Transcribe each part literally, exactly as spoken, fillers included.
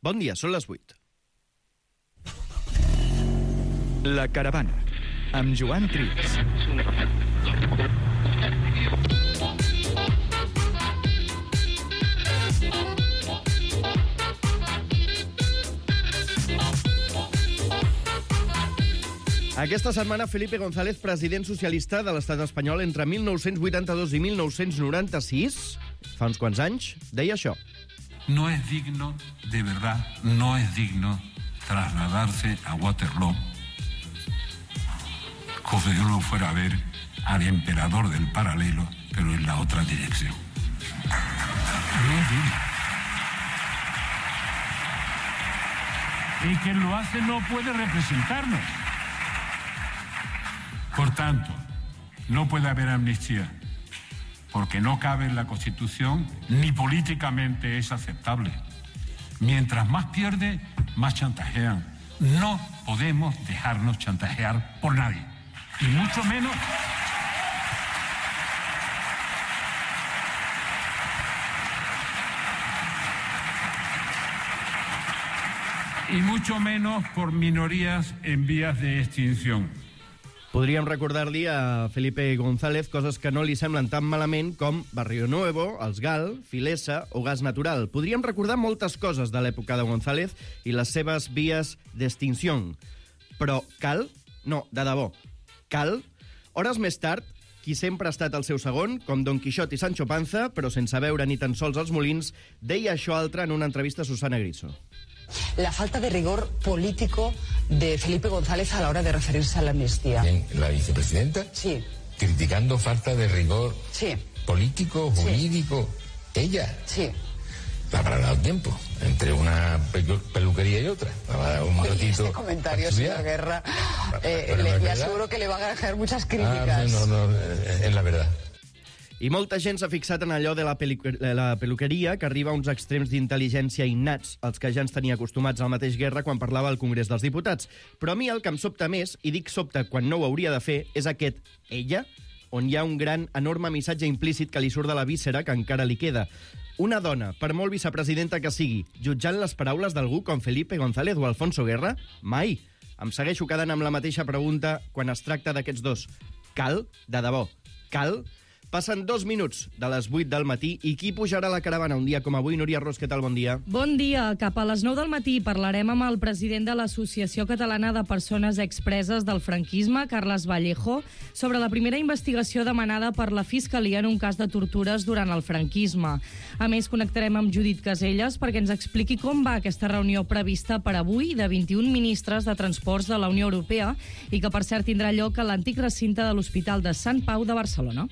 Bon dia, són les vuit. La Caravana, amb Joan Trias. Aquesta setmana, Felipe González, president socialista de l'estat espanyol entre mil nou-cents vuitanta-dos i mil nou-cents noranta-sis, fa uns quants anys, deia això. No es digno, de verdad, no es digno trasladarse a Waterloo como si uno fuera a ver al emperador del paralelo, pero en la otra dirección. No es digno. Y quien lo hace no puede representarnos. Por tanto, no puede haber amnistía, porque no cabe en la Constitución ni políticamente es aceptable. Mientras más pierde, más chantajean. No podemos dejarnos chantajear por nadie, y mucho menos... y mucho menos por minorías en vías de extinción. Podríem recordar-li a Felipe González coses que no li semblen tan malament com Barrio Nuevo, Els Gal, Filesa o Gas Natural. Podríem recordar moltes coses de l'època de González i les seves vies d'extinció. Però cal? No, de debò. Cal? Hores més tard, qui sempre ha estat el seu segon, com Don Quixot i Sancho Panza, però sense veure ni tan sols els molins, deia això altre en una entrevista a Susana Griso. La falta de rigor político de Felipe González a la hora de referirse a la amnistía. ¿Quién? ¿La vicepresidenta? Sí. Criticando falta de rigor sí. político, jurídico. Sí. ¿Ella? Sí. Le habrá dado tiempo entre una pelu peluquería y otra. Le habrá dado un Oye, ratito. este comentario, señor Guerra, eh, pero le, no le aseguro que le van a dejar muchas críticas. Ah, no, no, es la verdad. I molta gent s'ha fixat en allò de la, la peluqueria, que arriba a uns extrems d'intel·ligència innats, els que ja ens tenia acostumats al mateix Guerra quan parlava al Congrés dels Diputats. Però a mi el que em sobta més, i dic sobta quan no ho hauria de fer, és aquest ella, on hi ha un gran, enorme missatge implícit que li surt de la víscera que encara li queda. Una dona, per molt vicepresidenta que sigui, jutjant les paraules d'algú com Felipe González o Alfonso Guerra? Mai. Em segueixo quedant amb la mateixa pregunta quan es tracta d'aquests dos. Cal? De debò. Cal? Passen dos minuts de les vuit del matí i qui pujarà a la caravana un dia com avui? Núria Ros, què tal? Bon dia. Bon dia. Cap a les nou del matí parlarem amb el president de l'Associació Catalana de Persones Expreses del Franquisme, Carles Vallejo, sobre la primera investigació demanada per la Fiscalia en un cas de tortures durant el franquisme. A més, connectarem amb Judit Caselles perquè ens expliqui com va aquesta reunió prevista per avui de vint-i-un ministres de transports de la Unió Europea i que, per cert, tindrà lloc a l'antic recinte de l'Hospital de Sant Pau de Barcelona.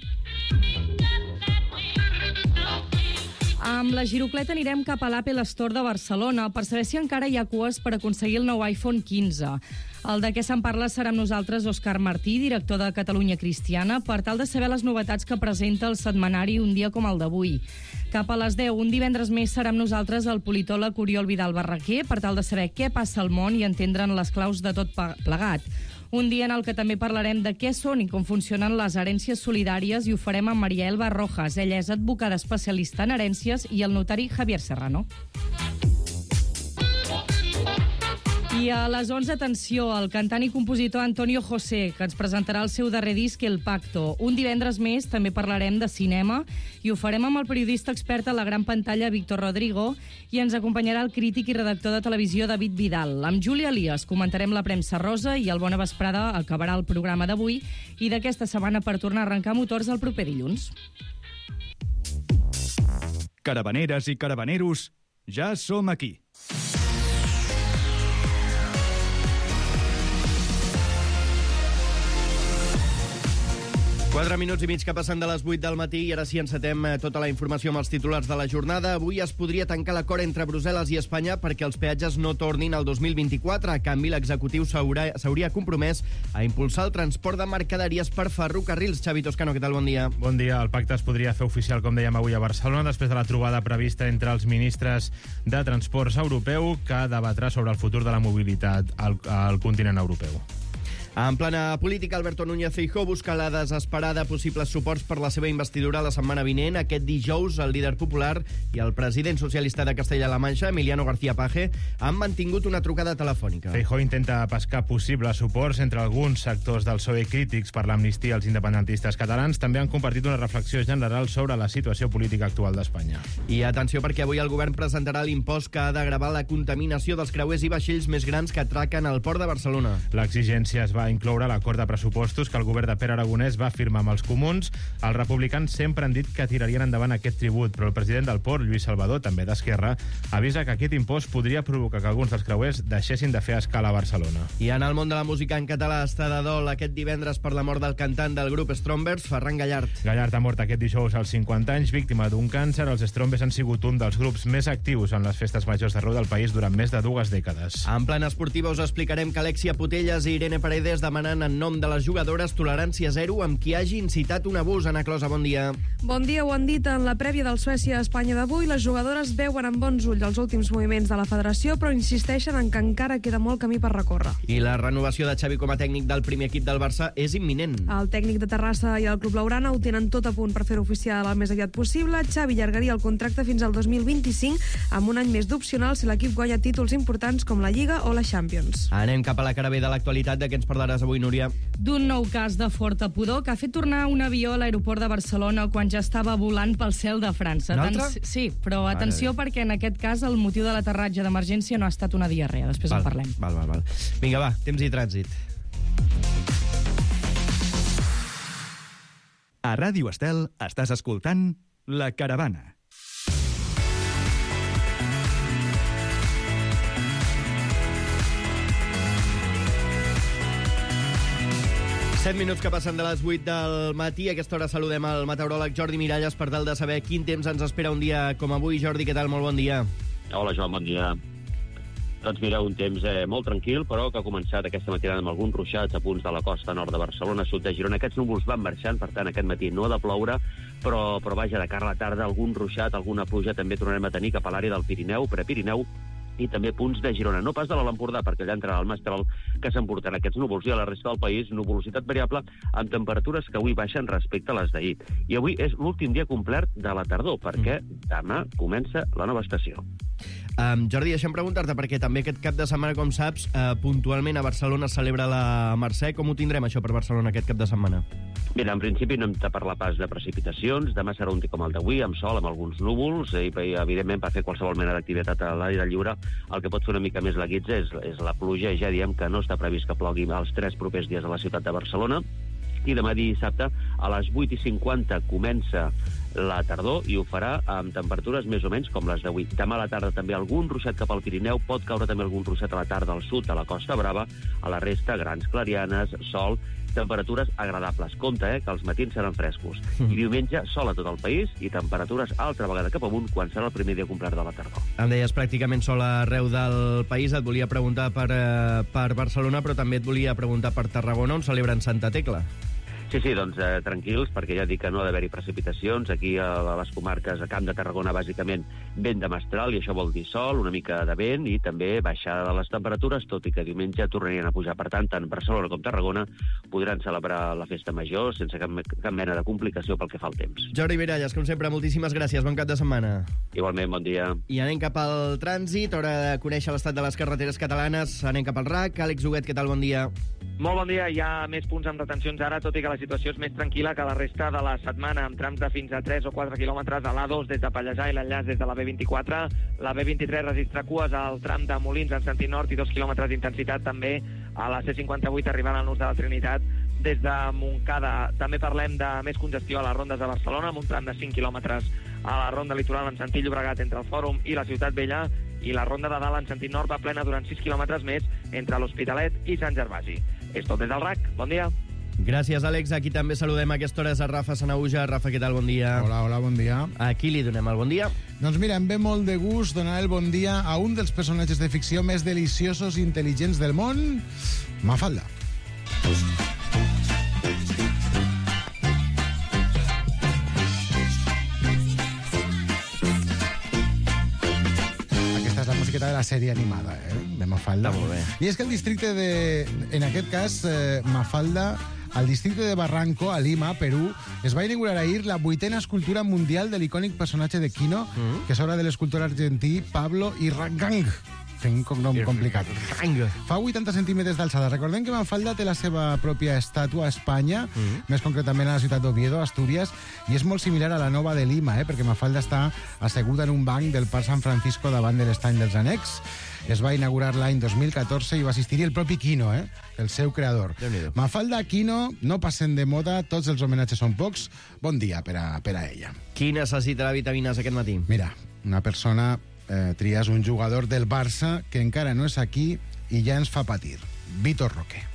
Amb la girocleta anirem cap a l'Apple Store de Barcelona per saber si encara hi ha cues per aconseguir el nou iPhone quinze. El de què se'n parla serà amb nosaltres Òscar Martí, director de Catalunya Cristiana, per tal de saber les novetats que presenta el setmanari un dia com el d'avui. Cap a les deu, un divendres més, serà amb nosaltres el politòleg Oriol Vidal Barraquer per tal de saber què passa al món i entendre'n les claus de tot plegat. Un dia en el que també parlarem de què són i com funcionen les herències solidàries i ho farem amb Maria Elba Rojas. Ella és advocada especialista en herències i el notari Javier Serrano. I a les onze, atenció, el cantant i compositor Antonio José, que ens presentarà el seu darrer disc, El Pacto. Un divendres més també parlarem de cinema i ho farem amb el periodista expert a la gran pantalla Víctor Rodrigo i ens acompanyarà el crític i redactor de televisió David Vidal. Amb Júlia Elias comentarem la premsa rosa i el Bona Vesprada acabarà el programa d'avui i d'aquesta setmana per tornar a arrencar motors el proper dilluns. Caravaneres i caravaneros, ja som aquí. Quatre minuts i mig que passen de les vuit del matí i ara sí encetem tota la informació amb els titulars de la jornada. Avui es podria tancar l'acord entre Brussel·les i Espanya perquè els peatges no tornin al dos mil vint-i-quatre. A canvi, l'executiu s'hauria compromès a impulsar el transport de mercaderies per ferrocarrils. Xavi Toscano, què tal? Bon dia. Bon dia. El pacte es podria fer oficial, com dèiem avui a Barcelona, després de la trobada prevista entre els ministres de Transports europeu que debatrà sobre el futur de la mobilitat al, al continent europeu. En plana política, Alberto Núñez Feijóo busca la desesperada possibles suports per la seva investidura la setmana vinent. Aquest dijous, el líder popular i el president socialista de Castella-La Manxa, Emiliano García Paje, han mantingut una trucada telefònica. Feijóo intenta pescar possibles suports entre alguns sectors del P S O E crítics per l'amnistia als independentistes catalans. També han compartit una reflexió general sobre la situació política actual d'Espanya. I atenció, perquè avui el govern presentarà l'impost que ha de gravar la contaminació dels creuers i vaixells més grans que atraquen al port de Barcelona. L'exigència es va incloure l'acord de pressupostos que el govern de Pere Aragonès va firmar amb els comuns. Els republicans sempre han dit que tirarien endavant aquest tribut, però el president del port, Lluís Salvador, també d'Esquerra, avisa que aquest impost podria provocar que alguns dels creuers deixessin de fer escala a Barcelona. I en el món de la música en català està de dol aquest divendres per la mort del cantant del grup Strombers, Ferran Gallart. Gallart ha mort aquest dijous als cinquanta anys, víctima d'un càncer. Els Strombers han sigut un dels grups més actius en les festes majors d'arreu del país durant més de dues dècades. En plana esportiva us explicarem que Alexia Putellas i Irene Paredes demanen en nom de les jugadores tolerància zero amb qui hagi incitat un abús. Ana Closa, bon dia. Bon dia, ho han dit en la prèvia del Suècia-Espanya d'avui. Les jugadores veuen amb bons ulls els últims moviments de la federació, però insisteixen en que encara queda molt camí per recórrer. I la renovació de Xavi com a tècnic del primer equip del Barça és imminent. El tècnic de Terrassa i el Club Blaugrana ho tenen tot a punt per fer-ho oficial el més aviat possible. Xavi allargaria el contracte fins al dos mil vint-i-cinc amb un any més d'opcional si l'equip guanya títols importants com la Lliga o la Champions. Anem cap a la cara B de l'actualitat. De què ens parlaràs avui, Núria? D'un nou cas de forta pudor que ha fet tornar un avió a l'aeroport de Barcelona quan ja estava volant pel cel de França. Un altre? Aten- sí, però atenció Vale. perquè en aquest cas el motiu de l'aterratge d'emergència no ha estat una diarrea. Després val, en parlem. Val, val, val. Vinga, va, temps i trànsit. A Ràdio Estel estàs escoltant La Caravana. set minuts que passen de les vuit del matí. A aquesta hora saludem el meteoròleg Jordi Miralles per tal de saber quin temps ens espera un dia com avui. Jordi, què tal? Molt bon dia. Hola, Joan, bon dia. Doncs mira, un temps eh, molt tranquil, però que ha començat aquesta matinada amb alguns ruixats a punts de la costa nord de Barcelona, sud de Girona. Aquests núvols van marxant, per tant, aquest matí no ha de ploure, però, però vaja, de cara a la tarda, algun ruixat, alguna pluja també tornarem a tenir cap a l'àrea del Pirineu, Prepirineu, i també punts de Girona. No pas de l'Empordà, perquè allà entrarà el Mestral, que s'emportarà aquests núvols. I a la resta del país, nuvolositat variable amb temperatures que avui baixen respecte a les d'ahir. I avui és l'últim dia complet de la tardor, perquè demà comença la nova estació. Um, Jordi, deixa'm preguntar-te, perquè també aquest cap de setmana, com saps, uh, puntualment a Barcelona es celebra la Mercè. Com ho tindrem, això, per Barcelona aquest cap de setmana? Mira, en principi no hem de parlar pas de precipitacions. Demà serà un dia com el d'avui, amb sol, amb alguns núvols, i, i evidentment, per fer qualsevol mena d'activitat a l'aire lliure, el que pot fer una mica més la guitza és, és la pluja. Ja diem que no està previst que plogui els tres propers dies a la ciutat de Barcelona. I demà dissabte, a les vuit i cinquanta, comença la tardor i ho farà amb temperatures més o menys com les d'avui. Demà a la tarda també algun ruixat cap al Pirineu, pot caure també algun ruixat a la tarda al sud de la Costa Brava, a la resta grans clarianes, sol, temperatures agradables. Compte, eh, que els matins seran frescos. I diumenge, sol a tot el país i temperatures altra vegada cap amunt quan serà el primer dia complet de la tardor. Em deies pràcticament sol arreu del país. Et volia preguntar per, eh, per Barcelona, però també et volia preguntar per Tarragona, on celebren Santa Tecla. Sí, sí, doncs eh, tranquils, perquè ja dic que no ha d'haver-hi precipitacions. Aquí a, a les comarques, a Camp de Tarragona, bàsicament vent de mestral, i això vol dir sol, una mica de vent, i també baixada de les temperatures, tot i que diumenge tornarien a pujar. Per tant, tant Barcelona com Tarragona podran celebrar la festa major sense cap, cap mena de complicació pel que fa al temps. Jordi Miralles, com sempre, moltíssimes gràcies. Bon cap de setmana. Igualment, bon dia. I anem cap al trànsit, hora de conèixer l'estat de les carreteres catalanes. Anem cap al R A C. Àlex Huguet, què tal? Bon dia. Molt bon dia. Hi ha més punts amb retencions ara, tot i que la situació és més tranquil·la que la resta de la setmana, amb trams de fins a tres o quatre quilòmetres a l'A dos des de Pallejà i l'enllaç des de la B vint-i-quatre. La B vint-i-tres registra cues al tram de Molins en sentit nord i dos quilòmetres d'intensitat també a la C cinquanta-vuit arribant al nus de la Trinitat des de Montcada. També parlem de més congestió a les rondes de Barcelona, amb un tram de cinc quilòmetres a la ronda litoral en sentit Llobregat entre el Fòrum i la Ciutat Vella, i la ronda de dalt en sentit nord va plena durant sis quilòmetres més entre l'Hospitalet i Sant Gervasi. És tot des del R A C. Bon dia. Gràcies, Àlex. Aquí també saludem a aquesta hora a Rafa Sanauja. Rafa, què tal? Bon dia. Hola, hola, bon dia. A qui li donem el bon dia? Doncs mira, em ve molt de gust donar el bon dia a un dels personatges de ficció més deliciosos i intel·ligents del món, Mafalda. miqueta de la sèrie animada, eh? De Mafalda. Està molt bé. I és que el districte de... En aquest cas, eh, Mafalda... Al districte de Barranco, a Lima, Perú, es va inaugurar ahir la vuitena escultura mundial de l'icònic personatge de Kino, mm. que és obra de l'escultor argentí Pablo Irrangang. Tinc un cognom complicat. Fa vuitanta centímetres d'alçada. Recordem que Mafalda té la seva pròpia estàtua a Espanya, mm. més concretament a la ciutat d'Oviedo, Astúries, i és molt similar a la nova de Lima, eh, perquè Mafalda està asseguda en un banc del Parc San Francisco davant de l'estany dels Annex. Es va inaugurar l'any dos mil catorze i va assistir el propi Kino, eh? El seu creador. Mafalda, Kino, no passen de moda, tots els homenatges són pocs. Bon dia per a, per a ella. Qui necessita vitamines aquest matí? Mira, una persona eh, trias un jugador del Barça que encara no és aquí i ja ens fa patir. Vitor Roque.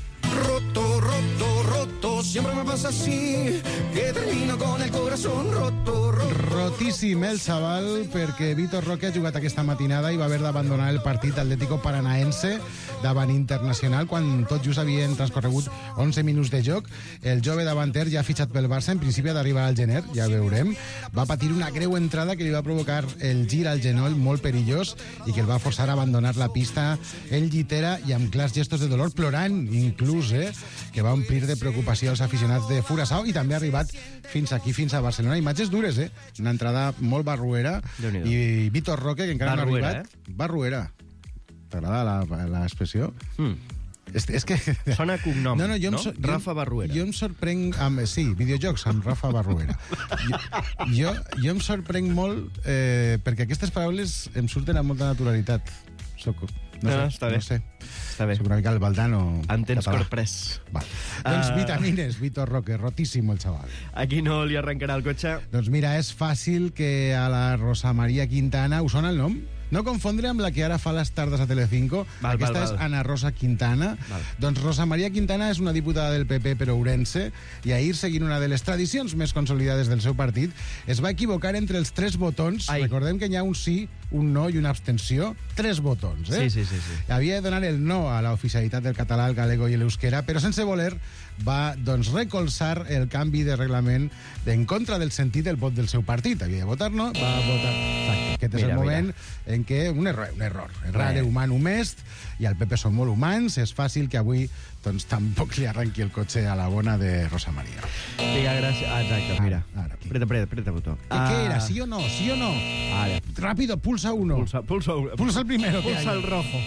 Roto, roto, roto, siempre me pasa así, que termino con el corazón roto, roto. Rotíssim el xaval, perquè Vitor Roque ha jugat aquesta matinada i va haver d'abandonar el partit Atlético Paranaense davant Internacional quan tot just havien transcorregut onze minuts de joc. El jove davanter ja ha fitxat pel Barça, en principi ha d'arribar al gener, ja veurem. Va patir una greu entrada que li va provocar el gir al genoll molt perillós i que el va forçar a abandonar la pista en llitera i amb clars gestos de dolor, plorant inclús, eh, que va omplir de preocupació als aficionats de Curaçao i també ha arribat fins aquí, fins a Barcelona. Imatges dures, eh? Una entrada molt barruera. I Vitor Roque, que encara barruera, no ha arribat... Eh? Barruera. T'agrada l'expressió? Mm. És, és que... Sona cognom, no? no, jo no? So, Rafa Barruera. Jo, jo em sorprenc... Amb, sí, videojocs amb Rafa Barruera. jo, jo, jo em sorprenc molt eh, perquè aquestes paraules em surten amb molta naturalitat. Soc... No, no, sé, no, està bé. No sé. Està bé. Soc una mica el Valdano. En tens català. corprès. Va. Doncs Uh... vitamines, Vitor Roque, rotíssim el xaval. A qui no li arrencarà el cotxe? Doncs mira, és fàcil que a la Rosa María Quintana... Us sona el nom? No confondre amb la que ara fa les tardes a Telecinco. Val, Aquesta val, val. és Ana Rosa Quintana. Val. Doncs Rosa María Quintana és una diputada del P P per Ourense i ahir, seguint una de les tradicions més consolidades del seu partit, es va equivocar entre els tres botons. Ai. Recordem que hi ha un sí, un no i una abstenció. Tres botons, eh? Sí, sí, sí, sí. Havia de donar el no a la oficialitat del català, el galego i l'euskera, però sense voler va, doncs, recolzar el canvi de reglament en contra del sentit del vot del seu partit. Havia de votar no, va votar... Exacte. Aquest és mira, el moment mira. en què... Un error, un error. Errare human humest, i el P P són molt humans. És fàcil que avui doncs, tampoc li arrenqui el cotxe a la bona de Rosa María. Diga gràcies. Ah, exacte, mira. Ara, ara, preta, preta, preta botó. ¿Qué, ah. ¿Qué era? ¿Sí o no? ¿Sí o no? Ara. Rápido, pulsa uno. Pulsa, pulsa, pulsa el primero. Pulsa el rojo.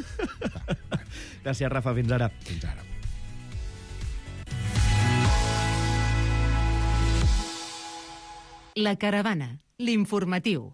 Gràcies, Rafa. Fins ara. Fins ara. La Caravana, l'informatiu.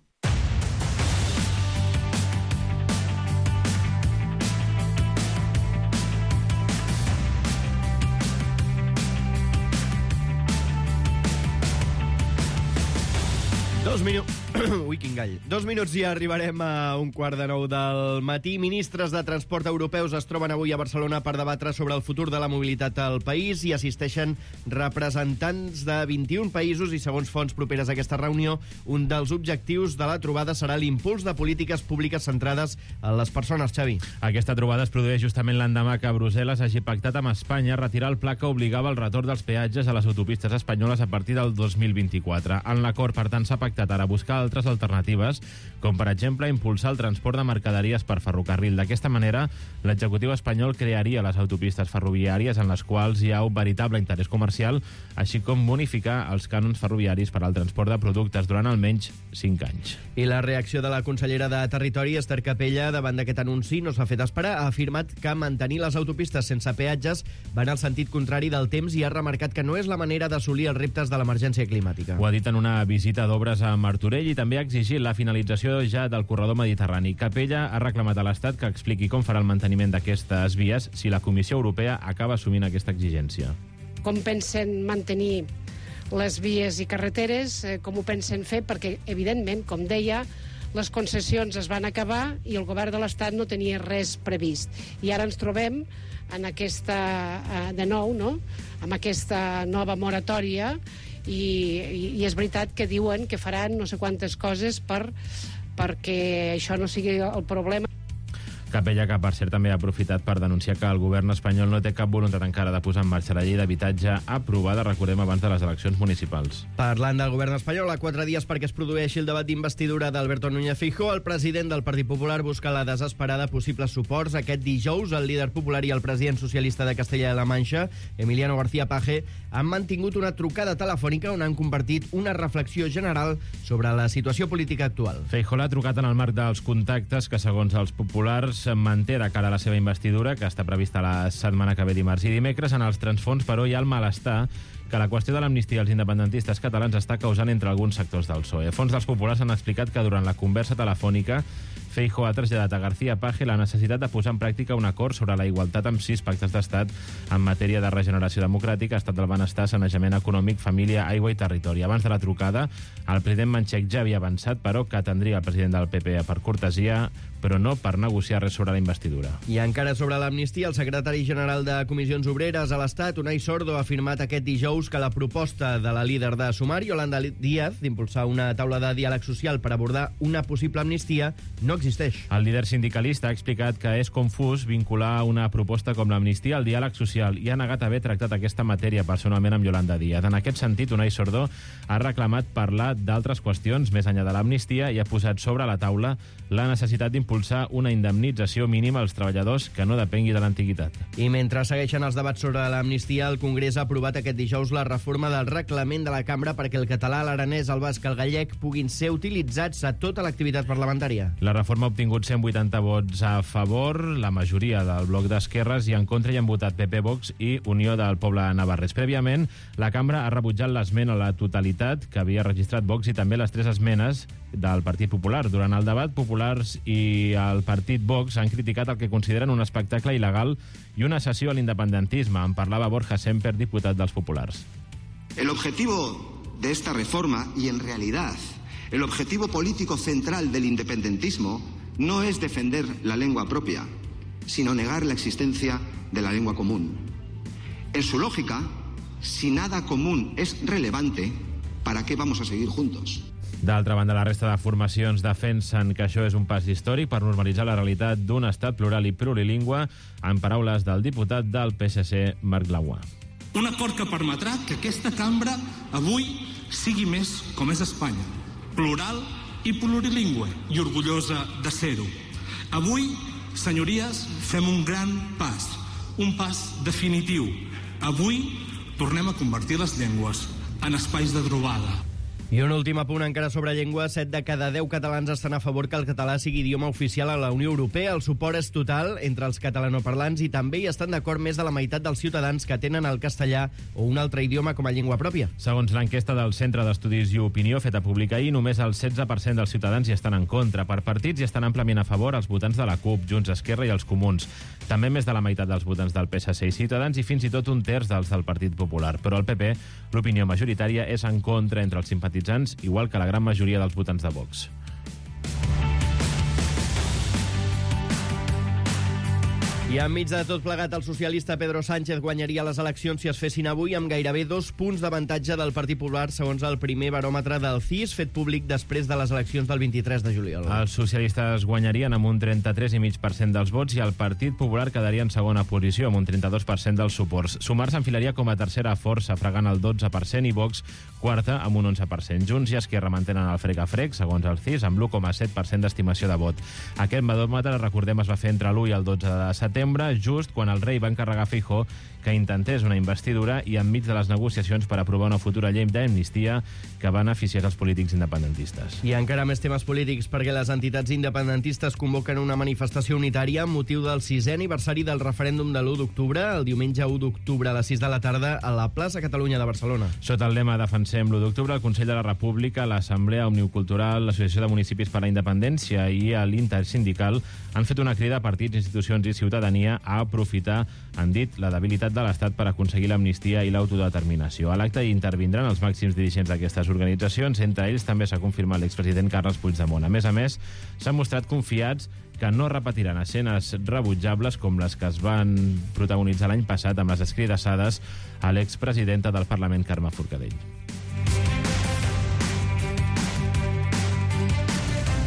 Dos minuts... Ui, quin gall. Dos minuts i arribarem a un quart de nou del matí. Ministres de transport europeus es troben avui a Barcelona per debatre sobre el futur de la mobilitat al país i assisteixen representants de vint-i-un països i, segons fonts properes a aquesta reunió, un dels objectius de la trobada serà l'impuls de polítiques públiques centrades en les persones, Xavi. Aquesta trobada es produeix justament l'endemà que Brussel·les hagi pactat amb Espanya retirar el pla que obligava el retorn dels peatges a les autopistes espanyoles a partir del dos mil vint-i-quatre. En l'acord, per tant, s'ha pactat ara buscar altres alternatives, com per exemple impulsar el transport de mercaderies per ferrocarril. D'aquesta manera, l'executiu espanyol crearia les autopistes ferroviàries en les quals hi ha un veritable interès comercial, així com bonificar els cànons ferroviaris per al transport de productes durant almenys cinc anys. I la reacció de la consellera de Territori, Esther Capella, davant d'aquest anunci no s'ha fet esperar. Ha afirmat que mantenir les autopistes sense peatges va en el sentit contrari del temps i ha remarcat que no és la manera d'assolir els reptes de l'emergència climàtica. Ho ha dit en una visita d'obres a Martorell i també ha exigit la finalització ja del corredor mediterrani. Capella ha reclamat a l'Estat que expliqui com farà el manteniment d'aquestes vies si la Comissió Europea acaba assumint aquesta exigència. Com pensen mantenir les vies i carreteres, eh, com ho pensen fer, perquè, evidentment, com deia, les concessions es van acabar i el govern de l'Estat no tenia res previst. I ara ens trobem en aquesta, eh, de nou, no?, amb aquesta nova moratòria i, i, i és veritat que diuen que faran no sé quantes coses per, perquè això no sigui el problema. Capella, que per cert també ha aprofitat per denunciar que el govern espanyol no té cap voluntat encara de posar en marxa la llei d'habitatge aprovada, recordem, abans de les eleccions municipals. Parlant del govern espanyol, a quatre dies perquè es produeixi el debat d'investidura d'Alberto Núñez Feijóo, el president del Partit Popular busca la desesperada possibles suports. Aquest dijous, el líder popular i el president socialista de Castella de la Manxa, Emiliano García Paje, han mantingut una trucada telefònica on han compartit una reflexió general sobre la situació política actual. Feijóo l'ha trucat en el marc dels contactes que, segons els populars, manté de cara a la seva investidura, que està prevista la setmana que ve, dimarts i dimecres. En els transfons, però, hi ha el malestar que la qüestió de l'amnistia als independentistes catalans està causant entre alguns sectors del P S O E. Fons dels populars han explicat que durant la conversa telefònica Feijóo ha traslladat a García Paje la necessitat de posar en pràctica un acord sobre la igualtat amb sis pactes d'estat en matèria de regeneració democràtica, estat del benestar, sanejament econòmic, família, aigua i territori. Abans de la trucada, el president Manchec ja havia avançat, però, que atendria el president del P P per cortesia, però no per negociar res sobre la investidura. I encara sobre l'amnistia, el secretari general de Comissions Obreres a l'Estat, Unai Sordo, ha afirmat aquest dijous que la proposta de la líder de Sumar, Yolanda Díaz, d'impulsar una taula de diàleg social per abordar una possible amnistia, no existeix. El líder sindicalista ha explicat que és confús vincular una proposta com l'amnistia al diàleg social i ha negat haver tractat aquesta matèria personalment amb Yolanda Díaz. En aquest sentit, Unai Sordo ha reclamat parlar d'altres qüestions més enllà de l'amnistia i ha posat sobre la taula la necessitat d'impulsar una indemnització mínima als treballadors que no depengui de l'antiguitat. I mentre segueixen els debats sobre l'amnistia, el Congrés ha aprovat aquest dijous la reforma del reglament de la cambra perquè el català, l'aranès, el basc, el gallec puguin ser utilitzats a tota l'activitat parlamentària. La reforma ha obtingut cent vuitanta vots a favor, la majoria del bloc d'esquerres, i en contra hi han votat P P, Vox i Unió del Poble Navarrès. Prèviament, la cambra ha rebutjat l'esmena a la totalitat que havia registrat Vox i també les tres esmenes del Partit Popular. Durant el debat, Populars i el Partit Vox han criticat el que consideren un espectacle il·legal i una cessió a l'independentisme. En parlava Borja Semper, diputat dels Populars. El objetivo de esta reforma, y en realidad el objetivo político central del independentismo, no es defender la lengua propia, sino negar la existencia de la lengua común. En su lógica, si nada común es relevante, ¿para qué vamos a seguir juntos? D'altra banda, la resta de formacions defensen que això és un pas històric per normalitzar la realitat d'un estat plural i plurilingüe, en paraules del diputat del P S C, Marc Laua. Un acord que permetrà que aquesta cambra avui sigui més com és Espanya, plural i plurilingüe, i orgullosa de ser-ho. Avui, senyories, fem un gran pas, un pas definitiu. Avui tornem a convertir les llengües en espais de trobada. I un últim apunt encara sobre llengua. set de cada deu catalans estan a favor que el català sigui idioma oficial a la Unió Europea. El suport és total entre els catalanoparlants i també hi estan d'acord més de la meitat dels ciutadans que tenen el castellà o un altre idioma com a llengua pròpia. Segons l'enquesta del Centre d'Estudis i Opinió feta pública ahir, només el setze per cent dels ciutadans hi estan en contra. Per partits hi estan àmpliament a favor els votants de la CUP, Junts, Esquerra i els Comuns. També més de la meitat dels votants del P S C i Ciutadans i fins i tot un terç dels del Partit Popular. Però el P P, l'opinió majoritària és en contra entre els simpatitzants, igual que la gran majoria dels votants de Vox. I enmig de tot plegat, el socialista Pedro Sánchez guanyaria les eleccions si es fessin avui amb gairebé dos punts d'avantatge del Partit Popular, segons el primer baròmetre del C I S, fet públic després de les eleccions del vint-i-tres de juliol. Els socialistes guanyarien amb un trenta-tres coma cinc per cent dels vots i el Partit Popular quedaria en segona posició, amb un trenta-dos per cent dels suports. Sumar s'enfilaria com a tercera força, fregant el dotze per cent, i Vox quarta amb un onze per cent. Junts i Esquerra mantenen el frec a frec, segons el C I S, amb l'u coma set per cent d'estimació de vot. Aquest baròmetre, recordem, es va fer entre l'u i el dotze de setembre, just quan el rei va encarregar a Feijóo que intentés una investidura i enmig de les negociacions per aprovar una futura llei d'amnistia que beneficiés els polítics independentistes. I encara més temes polítics, perquè les entitats independentistes convoquen una manifestació unitària amb motiu del sisè aniversari del referèndum de l'u d'octubre, el diumenge u d'octubre a les sis de la tarda a la plaça Catalunya de Barcelona. Sota el lema Defensem l'u d'octubre, el Consell de la República, l'Assemblea Omnicultural, l'Associació de Municipis per la Independència i l'Intersindical han fet una crida a partits, institucions i ciutadania a aprofitar, han dit, la debilitat de l'Estat per aconseguir l'amnistia i l'autodeterminació. A l'acte hi intervindran els màxims dirigents d'aquestes organitzacions. Entre ells també s'ha confirmat l'expresident Carles Puigdemont. A més a més, s'han mostrat confiats que no repetiran escenes rebutjables com les que es van protagonitzar l'any passat amb les escridassades a l'expresidenta del Parlament, Carme Forcadell.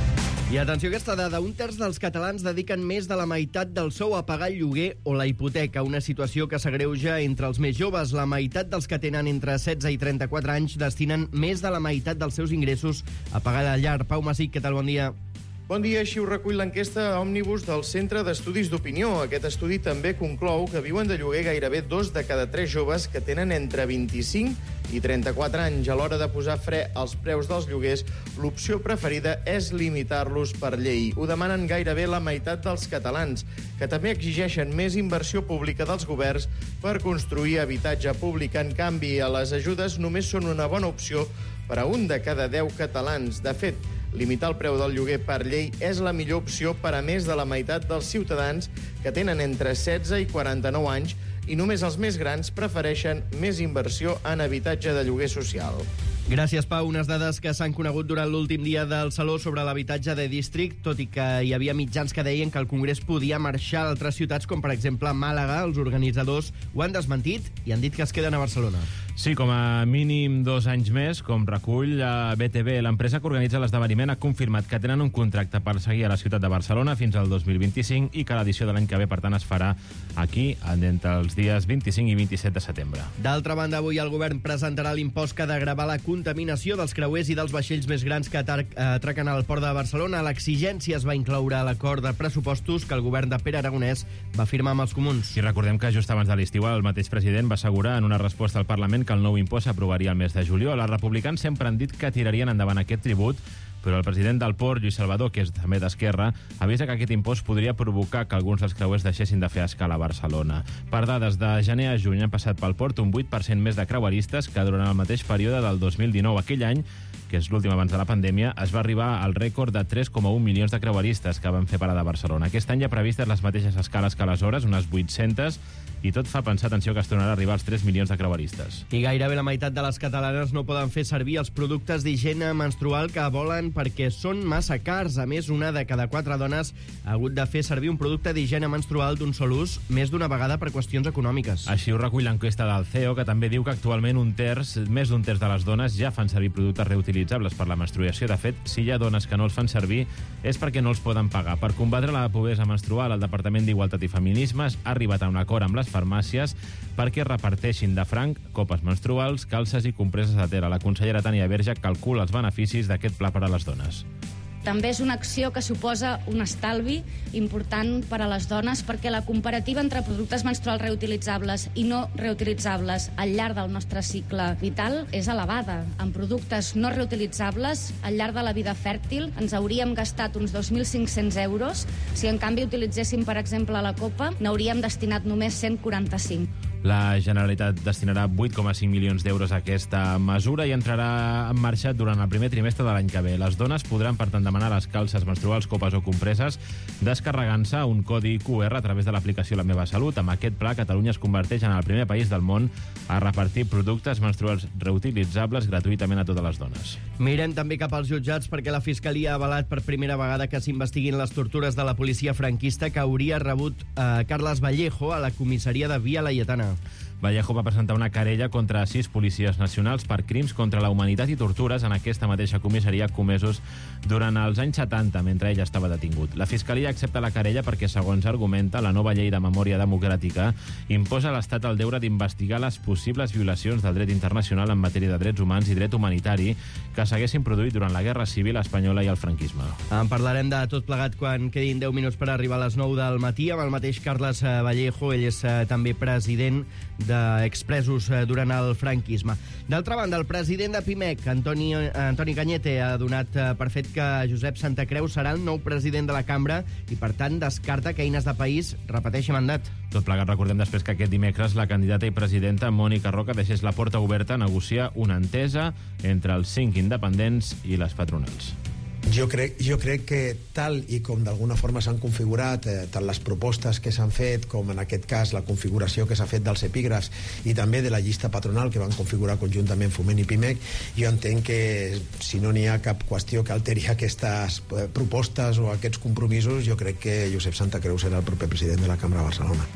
I atenció a aquesta dada, un terç dels catalans dediquen més de la meitat del sou a pagar el lloguer o la hipoteca, una situació que s'agreuja entre els més joves. La meitat dels que tenen entre setze i trenta-quatre anys destinen més de la meitat dels seus ingressos a pagar la llar. Pau Masip, què tal? Bon dia. Bon dia, així ho recull l'enquesta Òmnibus del Centre d'Estudis d'Opinió. Aquest estudi també conclou que viuen de lloguer gairebé dos de cada tres joves que tenen entre vint-i-cinc i trenta-quatre anys. A l'hora de posar fre als preus dels lloguers, l'opció preferida és limitar-los per llei. Ho demanen gairebé la meitat dels catalans, que també exigeixen més inversió pública dels governs per construir habitatge públic. En canvi, a les ajudes només són una bona opció per a un de cada deu catalans. De fet, limitar el preu del lloguer per llei és la millor opció per a més de la meitat dels ciutadans que tenen entre setze i quaranta-nou anys i només els més grans prefereixen més inversió en habitatge de lloguer social. Gràcies, Pau. Unes dades que s'han conegut durant l'últim dia del Saló sobre l'habitatge de District, tot i que hi havia mitjans que deien que el Congrés podia marxar a altres ciutats, com per exemple Màlaga. Els organitzadors ho han desmentit i han dit que es queden a Barcelona. Sí, com a mínim dos anys més, com recull a B T V. L'empresa que organitza l'esdeveniment ha confirmat que tenen un contracte per seguir a la ciutat de Barcelona fins al dos mil vint-i-cinc i que l'edició de l'any que ve, per tant, es farà aquí entre els dies vint-i-cinc i vint-i-set de setembre. D'altra banda, avui el govern presentarà l'impost que ha de gravar la contaminació dels creuers i dels vaixells més grans que atraquen al port de Barcelona. L'exigència es va incloure a l'acord de pressupostos que el govern de Pere Aragonès va firmar amb els comuns. I recordem que just abans de l'estiu el mateix president va assegurar en una resposta al Parlament que el nou impost s'aprovaria el mes de juliol. Els republicans sempre han dit que tirarien endavant aquest tribut, però el president del port, Lluís Salvador, que és també d'Esquerra, avisa que aquest impost podria provocar que alguns dels creuers deixessin de fer escala a Barcelona. Per dades de gener a juny han passat pel port un vuit per cent més de creueristes que durant el mateix període del dos mil dinou. Aquell any, que és l'últim abans de la pandèmia, es va arribar al rècord de tres coma un milions de creueristes que van fer parada a Barcelona. Aquest any hi ha previstes les mateixes escales que aleshores, unes vuit-centes, i tot fa pensar, atenció, que es tornarà a arribar als tres milions de creueristes. I gairebé la meitat de les catalanes no poden fer servir els productes d'higiene menstrual que volen perquè són massa cars. A més, una de cada quatre dones ha hagut de fer servir un producte d'higiene menstrual d'un sol ús més d'una vegada per qüestions econòmiques. Així ho recull l'enquesta del C E O, que també diu que actualment un terç, més d'un terç de les dones ja fan servir productes reutilitzables per la menstruació. De fet, si hi ha dones que no els fan servir és perquè no els poden pagar. Per combatre la pobresa menstrual, el Departament d'Igualtat i Feminismes ha arribat a un acord amb les farmàcies perquè reparteixin de franc copes menstruals, calces i compreses de tela. La consellera Tània Verge calcula els beneficis d'aquest pla per a les dones. També és una acció que suposa un estalvi important per a les dones perquè la comparativa entre productes menstruals reutilitzables i no reutilitzables al llarg del nostre cicle vital és elevada. En productes no reutilitzables, al llarg de la vida fèrtil, ens hauríem gastat uns dos mil cinc-cents euros. Si en canvi utilitzéssim, per exemple, la copa, n'hauríem destinat només cent quaranta-cinc. La Generalitat destinarà vuit coma cinc milions d'euros a aquesta mesura i entrarà en marxa durant el primer trimestre de l'any que ve. Les dones podran, per tant, demanar les calces menstruals, copes o compreses descarregant-se un codi Q R a través de l'aplicació La Meva Salut. Amb aquest pla, Catalunya es converteix en el primer país del món a repartir productes menstruals reutilitzables gratuïtament a totes les dones. Mirem també cap als jutjats perquè la Fiscalia ha avalat per primera vegada que s'investiguin les tortures de la policia franquista que hauria rebut eh, Carles Vallejo a la comissaria de Via Laietana. Vallejo va presentar una querella contra sis policies nacionals per crims contra la humanitat i tortures en aquesta mateixa comissaria comesos durant els anys setanta, mentre ell estava detingut. La Fiscalia accepta la querella perquè, segons argumenta, la nova llei de memòria democràtica imposa a l'Estat el deure d'investigar les possibles violacions del dret internacional en matèria de drets humans i dret humanitari que s'haguessin produït durant la Guerra Civil espanyola i el franquisme. En parlarem de tot plegat quan quedin deu minuts per arribar a les nou del matí amb el mateix Carles Vallejo. Ell és eh, també president d'expresos durant el franquisme. D'altra banda, el president de Pimec, Antoni, Antoni Cañete, ha donat per fet que Josep Santacreu serà el nou president de la cambra i, per tant, descarta que Eines de País repeteixi mandat. Tot plegat, recordem després que aquest dimecres la candidata i presidenta Mònica Roca deixés la porta oberta a negociar una entesa entre els cinc independents i les patronals. Jo crec, jo crec que tal i com d'alguna forma s'han configurat eh, tant les propostes que s'han fet com en aquest cas la configuració que s'ha fet dels epígrafs i també de la llista patronal que van configurar conjuntament Foment i Pimec, jo entenc que si no n'hi ha cap qüestió que alteri aquestes eh, propostes o aquests compromisos, jo crec que Josep Santacreu serà el proper president de la Cambra de Barcelona.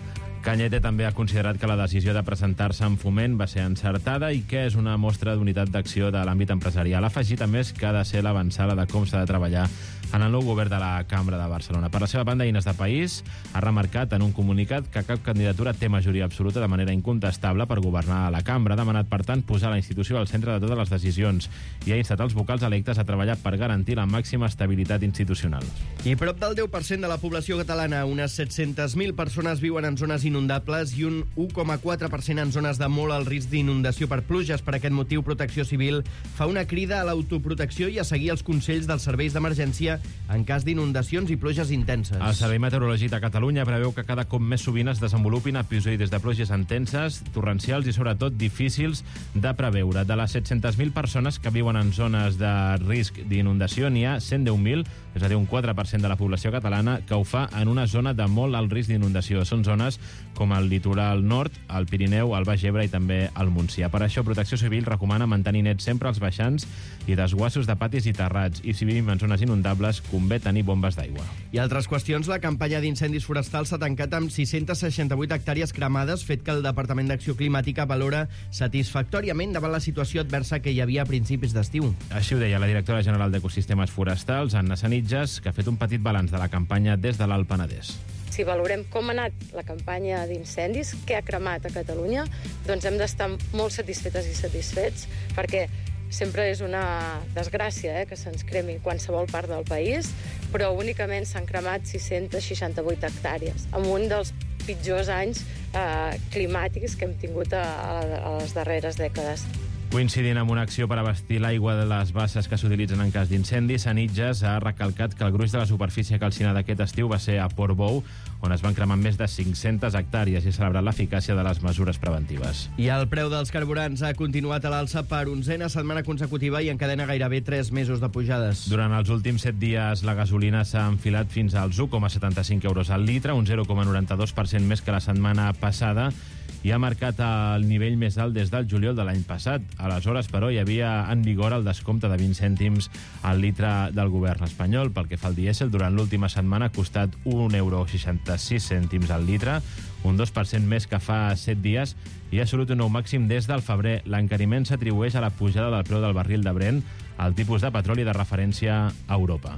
Cañete també ha considerat que la decisió de presentar-se en Foment va ser encertada i que és una mostra d'unitat d'acció de l'àmbit empresarial. Ha afegit, a més, que ha de ser l'avançada de com s'ha de treballar en el nou govern de la Cambra de Barcelona. Per la seva banda, Eines de País ha remarcat en un comunicat que cap candidatura té majoria absoluta de manera incontestable per governar a la Cambra. Ha demanat, per tant, posar la institució al centre de totes les decisions i ha instat els vocals electes a treballar per garantir la màxima estabilitat institucional. I prop del deu per cent de la població catalana, unes set-centes mil persones viuen en zones inundables i un u coma quatre per cent en zones de molt alt risc d'inundació per pluges. Per aquest motiu, Protecció Civil fa una crida a l'autoprotecció i a seguir els consells dels serveis d'emergència en cas d'inundacions i pluges intenses. El Servei Meteorològic de Catalunya preveu que cada cop més sovint es desenvolupin episodis de pluges intenses, torrencials i, sobretot, difícils de preveure. De les set-centes mil persones que viuen en zones de risc d'inundació, n'hi ha cent deu mil, és a dir, un quatre per cent de la població catalana, que ho fa en una zona de molt alt risc d'inundació. Són zones com el litoral nord, el Pirineu, el Baix Ebre i també el Montsià. Per això, Protecció Civil recomana mantenir nets sempre els baixants i desguassos de patis i terrats. I si vivim en zones inundables, convé tenir bombes d'aigua. I altres qüestions, la campanya d'incendis forestals s'ha tancat amb sis-centes seixanta-vuit hectàrees cremades, fet que el Departament d'Acció Climàtica valora satisfactòriament davant la situació adversa que hi havia a principis d'estiu. Així ho deia la directora general d'Ecosistemes Forestals, Anna Sanitges, que ha fet un petit balanç de la campanya des de l'Alt Penedès. Si valorem com ha anat la campanya d'incendis, què ha cremat a Catalunya, doncs hem d'estar molt satisfetes i satisfets, perquè sempre és una desgràcia eh, que se'ns cremi qualsevol part del país, però únicament s'han cremat sis-centes seixanta-vuit hectàrees, amb un dels pitjors anys eh, climàtics que hem tingut a, a les darreres dècades. Coincidint amb una acció per abastir l'aigua de les basses que s'utilitzen en cas d'incendi, Sanitges ha recalcat que el gruix de la superfície calcinada aquest estiu va ser a Portbou, on es van cremar més de cinc-centes hectàrees i ha celebrat l'eficàcia de les mesures preventives. I el preu dels carburants ha continuat a l'alça per onzena setmana consecutiva i encadena gairebé tres mesos de pujades. Durant els últims set dies, la gasolina s'ha enfilat fins als u coma setanta-cinc euros al litre, un zero coma noranta-dos per cent més que la setmana passada, i ha marcat el nivell més alt des del juliol de l'any passat. Aleshores, però, hi havia en vigor el descompte de vint cèntims al litre del govern espanyol. Pel que fa al dièsel, durant l'última setmana ha costat un euro seixanta-sis cèntims al litre, un dos per cent més que fa set dies, i ha assolit un nou màxim des del febrer. L'encariment s'atribueix a la pujada del preu del barril de Brent, el tipus de petroli de referència a Europa.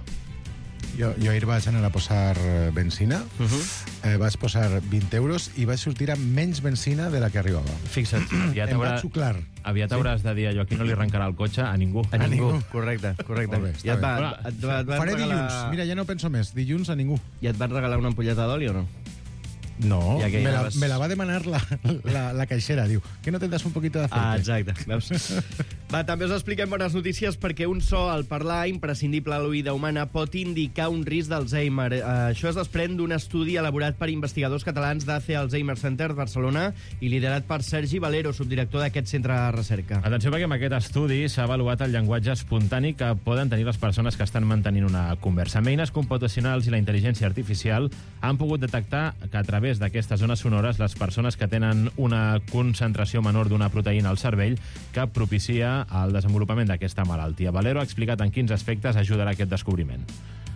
Jo, jo ahir vaig anar a posar benzina, uh -huh. eh, vaig posar vint euros i vaig sortir amb menys benzina de la que arribava. Fixa't. Aviat em haurà, vaig xuclar. Aviat hauràs sí. de dir allò, aquí no li arrencarà el cotxe a ningú. A, a ningú. ningú, correcte. correcte. Molt bé, I et va, bé. et va, et va Faré regalar... dilluns. Mira, ja no penso més. Dilluns a ningú. I et van regalar una ampolleta d'oli o no? No, ja me la, vas... me la va demanar la, la, la caixera. Diu, que no tendràs un poquito de aceite? Ah, exacte. Veus? Va, també us expliquem bones notícies perquè un so al parlar, imprescindible a l'oïda humana, pot indicar un risc d'Alzheimer. Uh, això es desprèn d'un estudi elaborat per investigadors catalans d'A C Alzheimer Center de Barcelona i liderat per Sergi Valero, subdirector d'aquest centre de recerca. Atenció, perquè amb aquest estudi s'ha avaluat el llenguatge espontani que poden tenir les persones que estan mantenint una conversa. Amb eines computacionals i la intel·ligència artificial han pogut detectar que a través d'aquestes zones sonores les persones que tenen una concentració menor d'una proteïna al cervell que propicia el desenvolupament d'aquesta malaltia. Valero ha explicat en quins aspectes ajudarà aquest descobriment.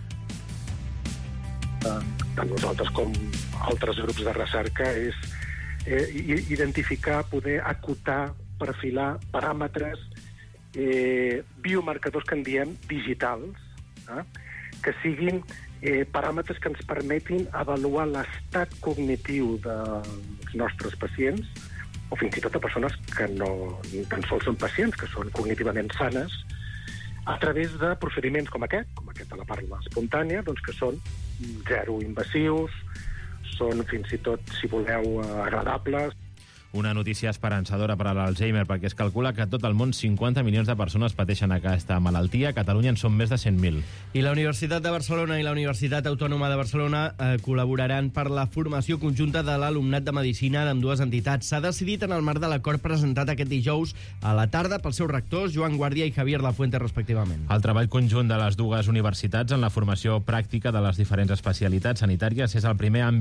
Tant nosaltres com altres grups de recerca és eh, identificar, poder acotar, perfilar paràmetres, eh, biomarcadors que en diem digitals, eh, que siguin eh, paràmetres que ens permetin avaluar l'estat cognitiu dels nostres pacients, o fins i tot de persones que no ni tan sols són pacients, que són cognitivament sanes, a través de procediments com aquest, com aquest de la parla espontània, doncs que són zero invasius, són fins i tot, si voleu, agradables. Una notícia esperançadora per a l'Alzheimer, perquè es calcula que a tot el món cinquanta milions de persones pateixen aquesta malaltia. A Catalunya en són més de cent mil. I la Universitat de Barcelona i la Universitat Autònoma de Barcelona eh, col·laboraran per la formació conjunta de l'alumnat de Medicina d'ambdues entitats. S'ha decidit en el marc de l'acord presentat aquest dijous a la tarda pels seus rectors, Joan Guàrdia i Javier Lafuente, respectivament. El treball conjunt de les dues universitats en la formació pràctica de les diferents especialitats sanitàries és el primer àmbit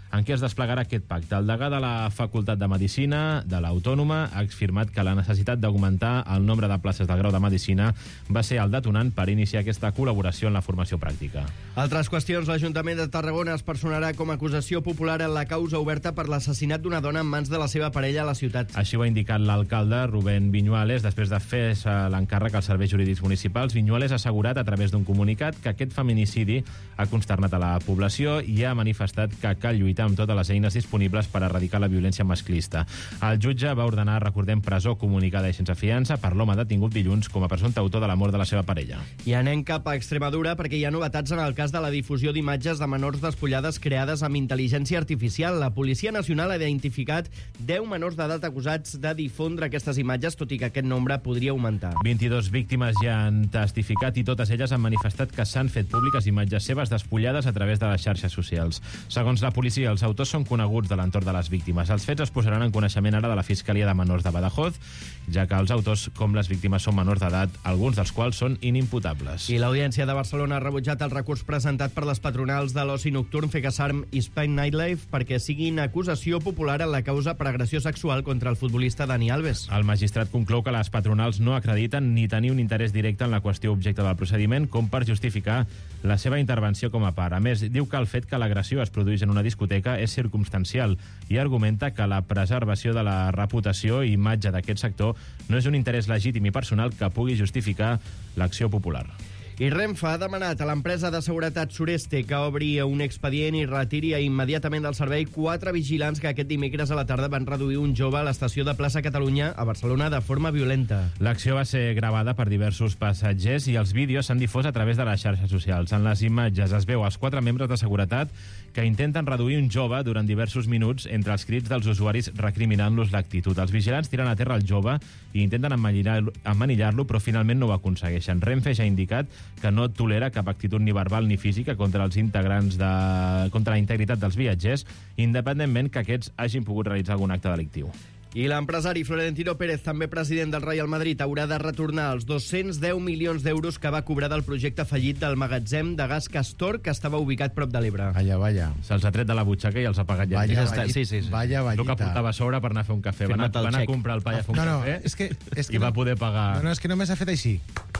en què es desplegarà aquest pacte. El degà de la Facultat de Medicina de l'Autònoma ha afirmat que la necessitat d'augmentar el nombre de places del grau de Medicina va ser el detonant per iniciar aquesta col·laboració en la formació pràctica. Altres qüestions. L'Ajuntament de Tarragona es personarà com a acusació popular en la causa oberta per l'assassinat d'una dona en mans de la seva parella a la ciutat. Així ho ha indicat l'alcalde Rubén Viñuales després de fer l'encàrrec als serveis jurídics municipals. Viñuales ha assegurat a través d'un comunicat que aquest feminicidi ha consternat a la població i ha manifestat que cal lluitar amb totes les eines disponibles per erradicar la violència masclista. El jutge va ordenar, recordem, presó comunicada i sense fiança per l'home detingut dilluns com a presumpte autor de la mort de la seva parella. I anem cap a Extremadura perquè hi ha novetats en el cas de la difusió d'imatges de menors despullades creades amb intel·ligència artificial. La Policia Nacional ha identificat deu menors d'edat acusats de difondre aquestes imatges, tot i que aquest nombre podria augmentar. vint-i-dues víctimes ja han testificat i totes elles han manifestat que s'han fet públiques imatges seves despullades a través de les xarxes socials. Segons la policia, els autors són coneguts de l'entorn de les víctimes. Els fets es posaran en coneixement ara de la Fiscalia de Menors de Badajoz, ja que els autors, com les víctimes, són menors d'edat, alguns dels quals són inimputables. I l'Audiència de Barcelona ha rebutjat el recurs presentat per les patronals de l'oci nocturn Fegasarm i Spain Nightlife perquè siguin acusació popular en la causa per agressió sexual contra el futbolista Dani Alves. El magistrat conclou que les patronals no acrediten ni tenir un interès directe en la qüestió objecte del procediment com per justificar la seva intervenció com a part. A més, diu que el fet que l'agressió es produís en una discoteca és circumstancial i argumenta que la preservació de la reputació i imatge d'aquest sector no és un interès legítim i personal que pugui justificar l'acció popular. I Renfe ha demanat a l'empresa de seguretat Sureste que obri un expedient i retiri immediatament del servei quatre vigilants que aquest dimecres a la tarda van reduir un jove a l'estació de Plaça Catalunya a Barcelona de forma violenta. L'acció va ser gravada per diversos passatgers i els vídeos s'han difós a través de les xarxes socials. En les imatges es veu els quatre membres de seguretat que intenten reduir un jove durant diversos minuts entre els crits dels usuaris recriminant-los l'actitud. Els vigilants tiren a terra el jove i intenten emmanillar-lo, però finalment no ho aconsegueixen. Renfe ja ha indicat que no tolera cap actitud ni verbal ni física contra els integrants de... contra la integritat dels viatgers, independentment que aquests hagin pogut realitzar algun acte delictiu. I l'empresari Florentino Pérez, també president del Real Madrid, haurà de retornar els dos-cents deu milions d'euros que va cobrar del projecte fallit del magatzem de gas Castor, que estava ubicat prop de l'Ebre. Vaya, vaya. Se'ls ha tret de la butxaca i els ha pagat ja. Vaya, vaya, sí, sí, sí. Vaya, vaya. El que portava a sobre per anar a fer un cafè. Va anar, va anar a comprar el palla a fer un no, no, cafè és que, és que i va no, poder pagar... No, no, és que només ha fet així.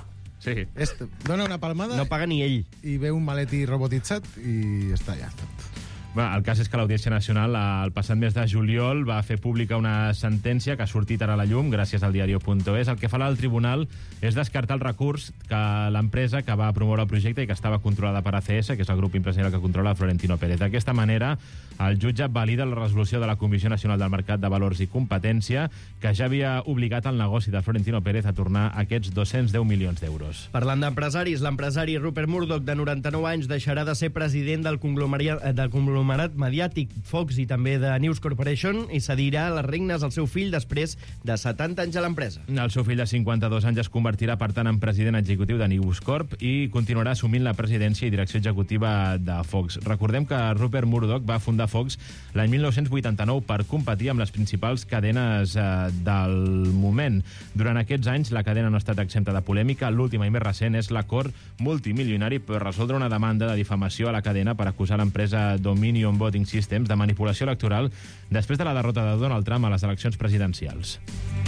Sí. És, dona una palmada... No paga ni ell. I ve un maletí robotitzat i està ja. Bé, el cas és que l'Audiència Nacional el passat mes de juliol va fer pública una sentència que ha sortit ara a la llum gràcies al diario punto es. El que fa el tribunal és descartar el recurs que l'empresa que va promoure el projecte i que estava controlada per A C S, que és el grup empresarial que controla Florentino Pérez. D'aquesta manera, el jutge valida la resolució de la Comissió Nacional del Mercat de Valors i Competència, que ja havia obligat el negoci de Florentino Pérez a tornar aquests dos-cents deu milions d'euros. Parlant d'empresaris, l'empresari Rupert Murdoch, de noranta-nou anys, deixarà de ser president del conglomerat, del conglomerat mediàtic Fox i també de News Corporation i cedirà les regnes al seu fill després de setanta anys a l'empresa. El seu fill de cinquanta-dos anys es convertirà, per tant, en president executiu de News Corp i continuarà assumint la presidència i direcció executiva de Fox. Recordem que Rupert Murdoch va fundar Fox l'any mil nou-cents vuitanta-nou per competir amb les principals cadenes eh, del moment. Durant aquests anys, la cadena no ha estat exempta de polèmica. L'última i més recent és l'acord multimilionari per resoldre una demanda de difamació a la cadena per acusar l'empresa Dominion Voting Systems de manipulació electoral després de la derrota de Donald Trump a les eleccions presidencials.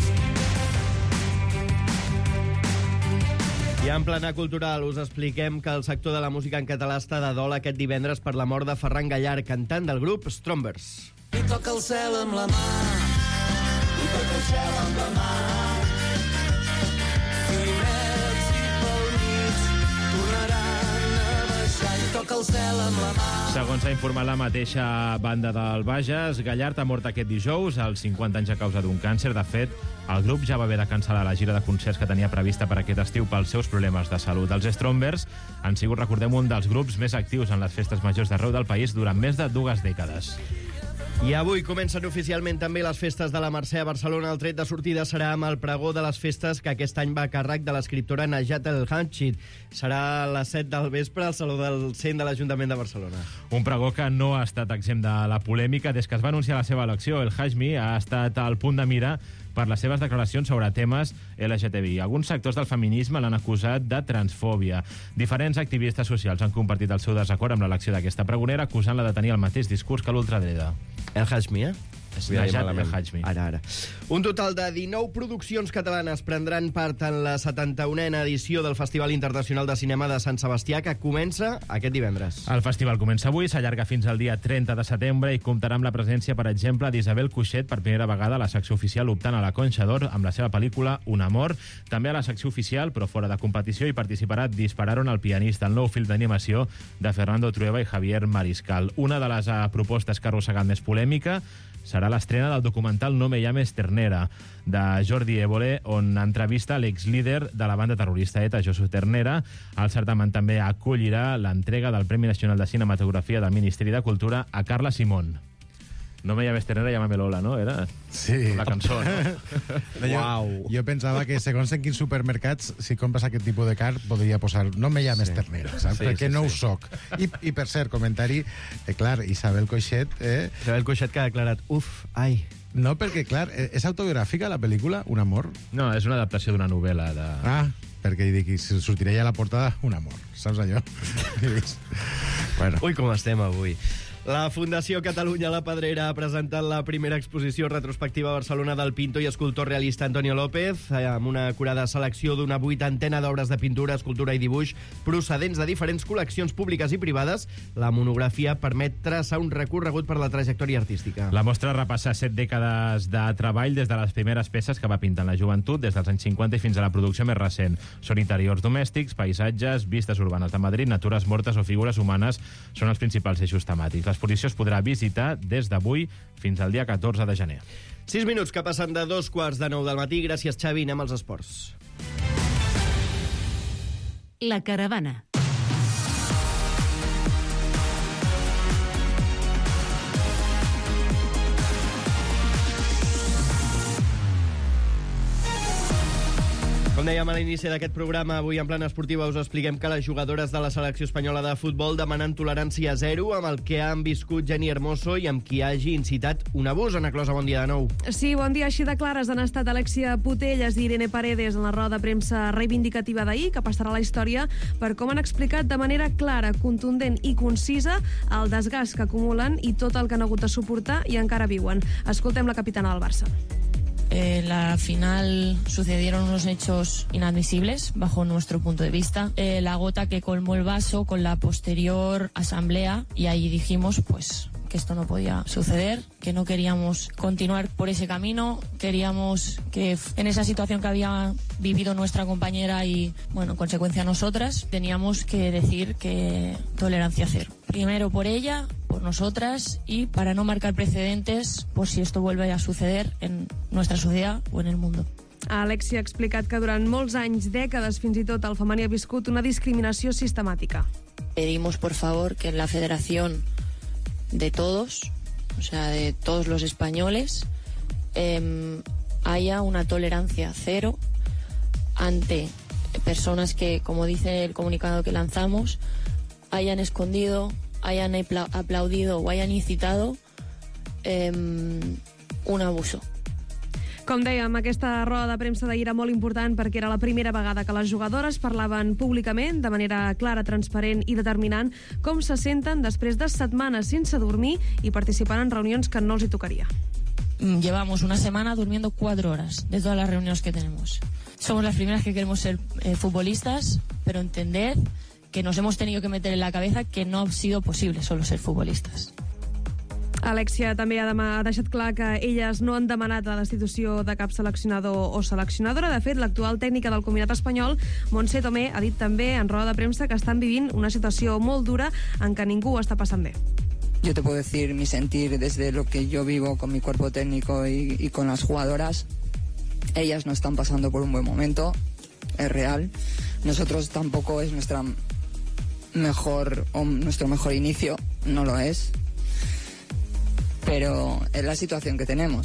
I en plana cultural us expliquem que el sector de la música en català està de dol aquest divendres per la mort de Ferran Gallar, cantant del grup Strombers. I toca el cel amb la mà, i toca el cel amb la mà. Finets i pel mig tornaran a baixar, i toca el cel amb la mà. Segons ha informat la mateixa banda del Bages, Gallard ha mort aquest dijous als cinquanta anys a causa d'un càncer. De fet, el grup ja va haver de cancel·lar la gira de concerts que tenia prevista per aquest estiu pels seus problemes de salut. Els Strombers han sigut, recordem, un dels grups més actius en les festes majors d'arreu del país durant més de dues dècades. I avui comencen oficialment també les festes de la Mercè a Barcelona. El tret de sortida serà amb el pregó de les festes que aquest any va a càrrec de l'escriptora Najat El Hamchid. Serà a les set del vespre al Saló del Cent de l'Ajuntament de Barcelona. Un pregó que no ha estat exempt de la polèmica. Des que es va anunciar la seva elecció, el Hashmi ha estat al punt de mira per les seves declaracions sobre temes L G T B I. Alguns sectors del feminisme l'han acusat de transfòbia. Diferents activistes socials han compartit el seu desacord amb l'elecció d'aquesta pregonera, acusant-la de tenir el mateix discurs que l'ultradreta. El Hashmi, eh? Najat El Hajmi. Ara, ara. Un total de dinou produccions catalanes prendran part en la setanta-unena edició del Festival Internacional de Cinema de Sant Sebastià, que comença aquest divendres. El festival comença avui, s'allarga fins al dia trenta de setembre i comptarà amb la presència, per exemple, d'Isabel Cuixet, per primera vegada a la secció oficial, optant a la Conxa d'Or amb la seva pel·lícula Un amor. També a la secció oficial, però fora de competició, hi participarà Dispararon, el pianista, el nou film d'animació de Fernando Trueba i Javier Mariscal. Una de les uh, propostes que ha arrossegat més polèmica serà l'estrena del documental No me llames Ternera, de Jordi Évole, on entrevista l'exlíder de la banda terrorista ETA, Josu Ternera. El certamen també acollirà l'entrega del Premi Nacional de Cinematografia del Ministeri de Cultura a Carla Simón. No me llames Ternera, llámame Lola, no? Era sí. La cançó, no? no jo, wow. jo pensava que segons en quins supermercats, si compres aquest tipus de carn, podria posar no me llames sí. Ternera, saps? Sí, Perquè sí, no sí. ho soc. I, I per cert, comentari, eh, clar, Isabel Coixet... Eh? Isabel Coixet que ha declarat, uf, ai... No, perquè, clar, és autobiogràfica la pel·lícula, Un amor? No, és una adaptació d'una novel·la de... Ah, perquè hi dic, si sortiré ja a la portada, Un amor, saps allò? Bueno. Ui, com estem avui. La Fundació Catalunya La Pedrera ha presentat la primera exposició retrospectiva a Barcelona del pintor i escultor realista Antonio López, amb una acurada selecció d'una vuitantena d'obres de pintura, escultura i dibuix procedents de diferents col·leccions públiques i privades. La monografia permet traçar un recorregut per la trajectòria artística. La mostra repassa set dècades de treball des de les primeres peces que va pintar en la joventut, des dels anys cinquanta i fins a la producció més recent. Són interiors domèstics, paisatges, vistes urbanes de Madrid, natures mortes o figures humanes són els principals eixos temàtics. L'exposició es podrà visitar des d'avui fins al dia catorze de gener. Sis minuts que passen de dos quarts de nou del matí. Gràcies, Xavi. Anem als esports. La caravana. Com dèiem a l'inici d'aquest programa, avui en Plana Esportiva us expliquem que les jugadores de la selecció espanyola de futbol demanen tolerància zero amb el que han viscut Jenny Hermoso i amb qui hagi incitat un abús. Ana Closa, bon dia de nou. Sí, bon dia. Així de clares han estat Alexia Putellas i Irene Paredes en la roda de premsa reivindicativa d'ahir, que passarà a la història per com han explicat de manera clara, contundent i concisa el desgast que acumulen i tot el que han hagut de suportar i encara viuen. Escoltem la capitana del Barça. En la final sucedieron unos hechos inadmisibles bajo nuestro punto de vista. Eh, la gota que colmó el vaso con la posterior asamblea, y ahí dijimos pues que esto no podía suceder, que no queríamos continuar por ese camino, queríamos que en esa situación que había vivido nuestra compañera y, bueno, en consecuencia nosotras, teníamos que decir que tolerancia cero. Primero por ella, por nosotras, y para no marcar precedentes por si esto vuelve a suceder en nuestra sociedad o en el mundo. Alexia ha explicat que durant molts anys, dècades fins i tot, el femení ha viscut una discriminació sistemàtica. Pedimos, por favor, que en la federación de todos, o sea, de todos los españoles, eh, haya una tolerancia cero ante personas que, como dice el comunicado que lanzamos, hayan escondido, hayan aplaudido o hayan incitado eh, un abuso. Com dèiem, aquesta roda de premsa d'ahir era molt important perquè era la primera vegada que les jugadores parlaven públicament, de manera clara, transparent i determinant, com se senten després de setmanes sense dormir i participant en reunions que no els hi tocaria. Llevamos una semana durmiendo cuatro horas de todas las reuniones que tenemos. Somos las primeras que queremos ser eh, futbolistas, pero entender que nos hemos tenido que meter en la cabeza que no ha sido posible solo ser futbolistas. Alexia també ha, ha deixat clar que elles no han demanat la destitució de cap seleccionador o seleccionadora. De fet, l'actual tècnica del combinat espanyol, Montse Tomé, ha dit també en roda de premsa que estan vivint una situació molt dura en què ningú ho està passant bé. Yo te puedo decir mi sentir desde lo que yo vivo con mi cuerpo técnico y, y con las jugadoras. Ellas no están pasando por un buen momento, es real. Nosotros tampoco es nuestra mejor o nuestro mejor inicio, no lo es. Pero es la situación que tenemos.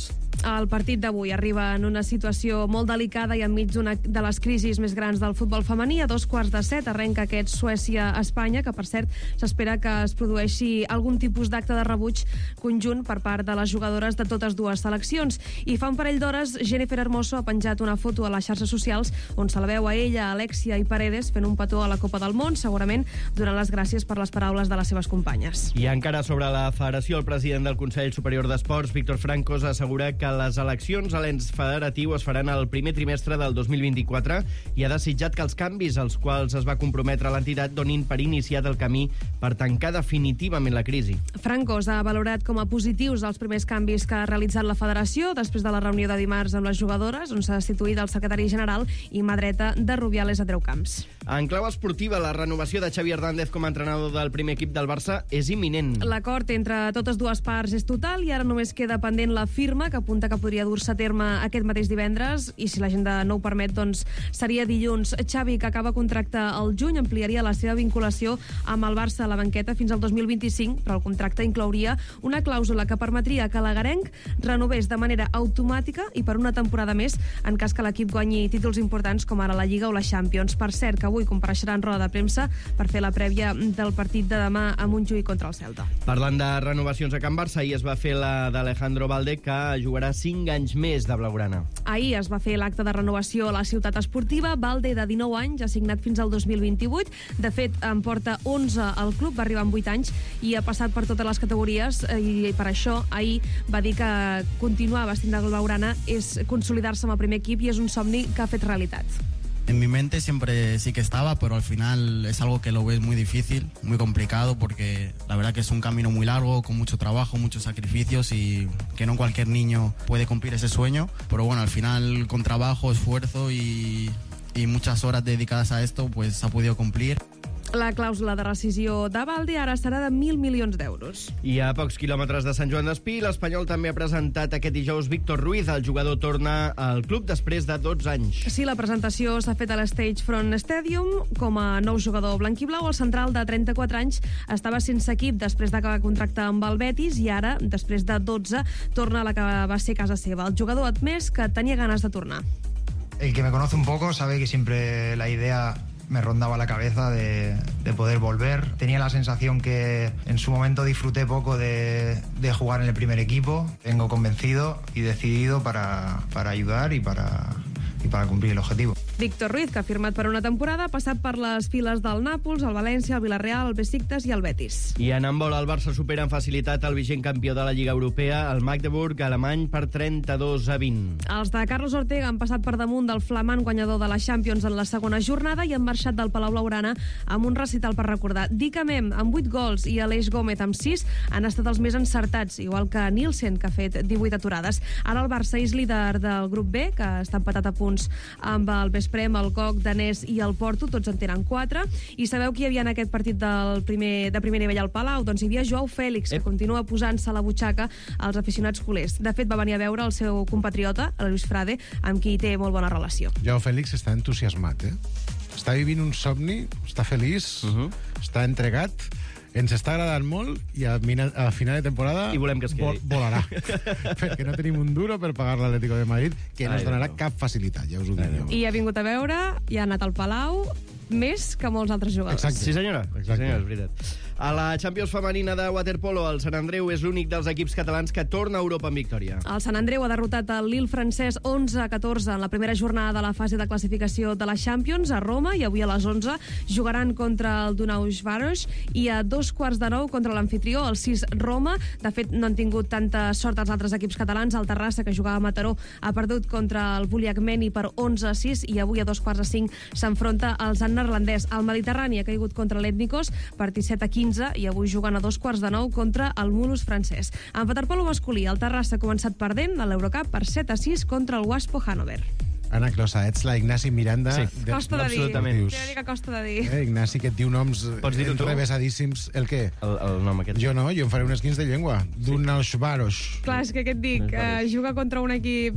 El partit d'avui arriba en una situació molt delicada i enmig d'una de les crisis més grans del futbol femení. A dos quarts de set arrenca aquest Suècia-Espanya, que per cert s'espera que es produeixi algun tipus d'acte de rebuig conjunt per part de les jugadores de totes dues seleccions. I fa un parell d'hores Jennifer Hermoso ha penjat una foto a les xarxes socials on se la veu a ella, Alexia i Paredes fent un petó a la Copa del Món, segurament donant les gràcies per les paraules de les seves companyes. I encara sobre la federació, el president del Consell Superior d'Esports, Víctor Francos, assegura que les eleccions a l'ens federatiu es faran el primer trimestre del dos mil vint-i-quatre i ha desitjat que els canvis als quals es va comprometre l'entitat donin per iniciat el camí per tancar definitivament la crisi. Francos ha valorat com a positius els primers canvis que ha realitzat la federació després de la reunió de dimarts amb les jugadores, on s'ha destituït el secretari general i mà dreta de Rubiales a Andreu Camps. En clau esportiva, la renovació de Xavi Hernández com a entrenador del primer equip del Barça és imminent. L'acord entre totes dues parts és total i ara només queda pendent la firma, que apunta que podria dur-se a terme aquest mateix divendres, i si l'agenda no ho permet, doncs seria dilluns. Xavi, que acaba contracte al juny, ampliaria la seva vinculació amb el Barça a la banqueta fins al dos mil vint-i-cinc, però el contracte inclouria una clàusula que permetria que l'agarenc renovés de manera automàtica i per una temporada més en cas que l'equip guanyi títols importants com ara la Lliga o la Champions. Per cert, que avui compareixerà en roda de premsa per fer la prèvia del partit de demà a Montjuïc contra el Celta. Parlant de renovacions a Can Barça, ahir es va fer la d'Alejandro Balde, que jugarà cinc anys més de blaugrana. Ahir es va fer l'acte de renovació a la ciutat esportiva. Balde, de dinou anys, ha signat fins al dos mil vint-i-vuit. De fet, en porta onze al club, va arribar amb vuit anys i ha passat per totes les categories, i per això ahir va dir que continuar vestint de blaugrana és consolidar-se amb el primer equip i és un somni que ha fet realitat. En mi mente siempre sí que estaba, pero al final es algo que lo ves muy difícil, muy complicado, porque la verdad que es un camino muy largo, con mucho trabajo, muchos sacrificios y que no cualquier niño puede cumplir ese sueño. Pero bueno, al final con trabajo, esfuerzo y, y muchas horas dedicadas a esto, pues se ha podido cumplir. La clàusula de rescisió de Balde ara serà de mil milions d'euros. I a pocs quilòmetres de Sant Joan d'Espí, l'Espanyol també ha presentat aquest dijous Víctor Ruiz. El jugador torna al club després de dotze anys. Sí, la presentació s'ha fet a l'Stage Front Stadium com a nou jugador blanquiblau. El central de trenta-quatre anys estava sense equip després d'acabar contracte amb el Betis i ara, després de dotze, torna a la que va ser casa seva. El jugador ha admès que tenia ganes de tornar. El que me conoce un poco sabe que siempre la idea me rondaba la cabeza de, de poder volver. Tenía la sensación que en su momento disfruté poco de, de jugar en el primer equipo. Vengo convencido y decidido para, para ayudar y para, y para cumplir el objetivo. Víctor Ruiz, que ha firmat per una temporada, ha passat per les files del Nàpols, el València, el Villarreal, el Besiktas i el Betis. I en handbol, el Barça supera amb facilitat el vigent campió de la Lliga Europea, el Magdeburg alemany, per trenta-dos a vint. Els de Carlos Ortega han passat per damunt del flamant guanyador de la Champions en la segona jornada i han marxat del Palau Blaugrana amb un recital per recordar. Dicamem, amb vuit gols, i Aleix Gómez, amb sis, han estat els més encertats, igual que Nielsen, que ha fet divuit aturades. Ara el Barça és líder del grup B, que està empatat a punts amb el Vesprem, el Coc, Danès i el Porto, tots en tenen quatre. I sabeu qui hi havia en aquest partit del primer, de primer nivell al Palau? Doncs hi havia Joao Fèlix, que continua posant-se a la butxaca als aficionats culers. De fet, va venir a veure el seu compatriota, el Luis Frade, amb qui té molt bona relació. Joao Fèlix està entusiasmat, eh? Està vivint un somni, està feliç, uh -huh. està entregat, ens està agradant molt i a, a final de temporada i volem que es quedi. Vol, volarà. Perquè no tenim un duro per pagar l'Atlético de Madrid, que no ens donarà no. cap facilitat, ja us ho dic. I ha vingut a veure, i ha anat al Palau, més que molts altres jugadors. Exacte. Sí, senyora. Exacte. Sí, senyora, és veritat. A la Champions femenina de waterpolo, el Sant Andreu és l'únic dels equips catalans que torna a Europa amb victòria. El Sant Andreu ha derrotat el Lille francès onze a catorze en la primera jornada de la fase de classificació de la Champions a Roma, i avui a les onze jugaran contra el Donauwörth i a dos quarts de nou contra l'anfitrió, el sis Roma. De fet, no han tingut tanta sort els altres equips catalans. El Terrassa, que jugava a Mataró, ha perdut contra el Buliagmeni per onze a sis i avui a dos quarts de cinc s'enfronta al Sant Neerlandès. El Mediterrani ha caigut contra l'Ètnicos per disset a quinze i avui jugant a dos quarts de nou contra el Mulhouse francès. En waterpolo masculí, el Terrassa ha començat perdent a l'Eurocup per set a sis contra el Waspo Hannover. Anna Closa, ets la Ignasi Miranda... Sí, de... costa de dir. Absolutament. T'he de dir que costa de dir. Eh, Ignasi, que et diu noms enrevesadíssims. El què? El, el nom aquest. Jo no, jo em faré un esquins de llengua. Sí. Donauwörth. Clar, és que què et dic? Uh, juga contra un equip...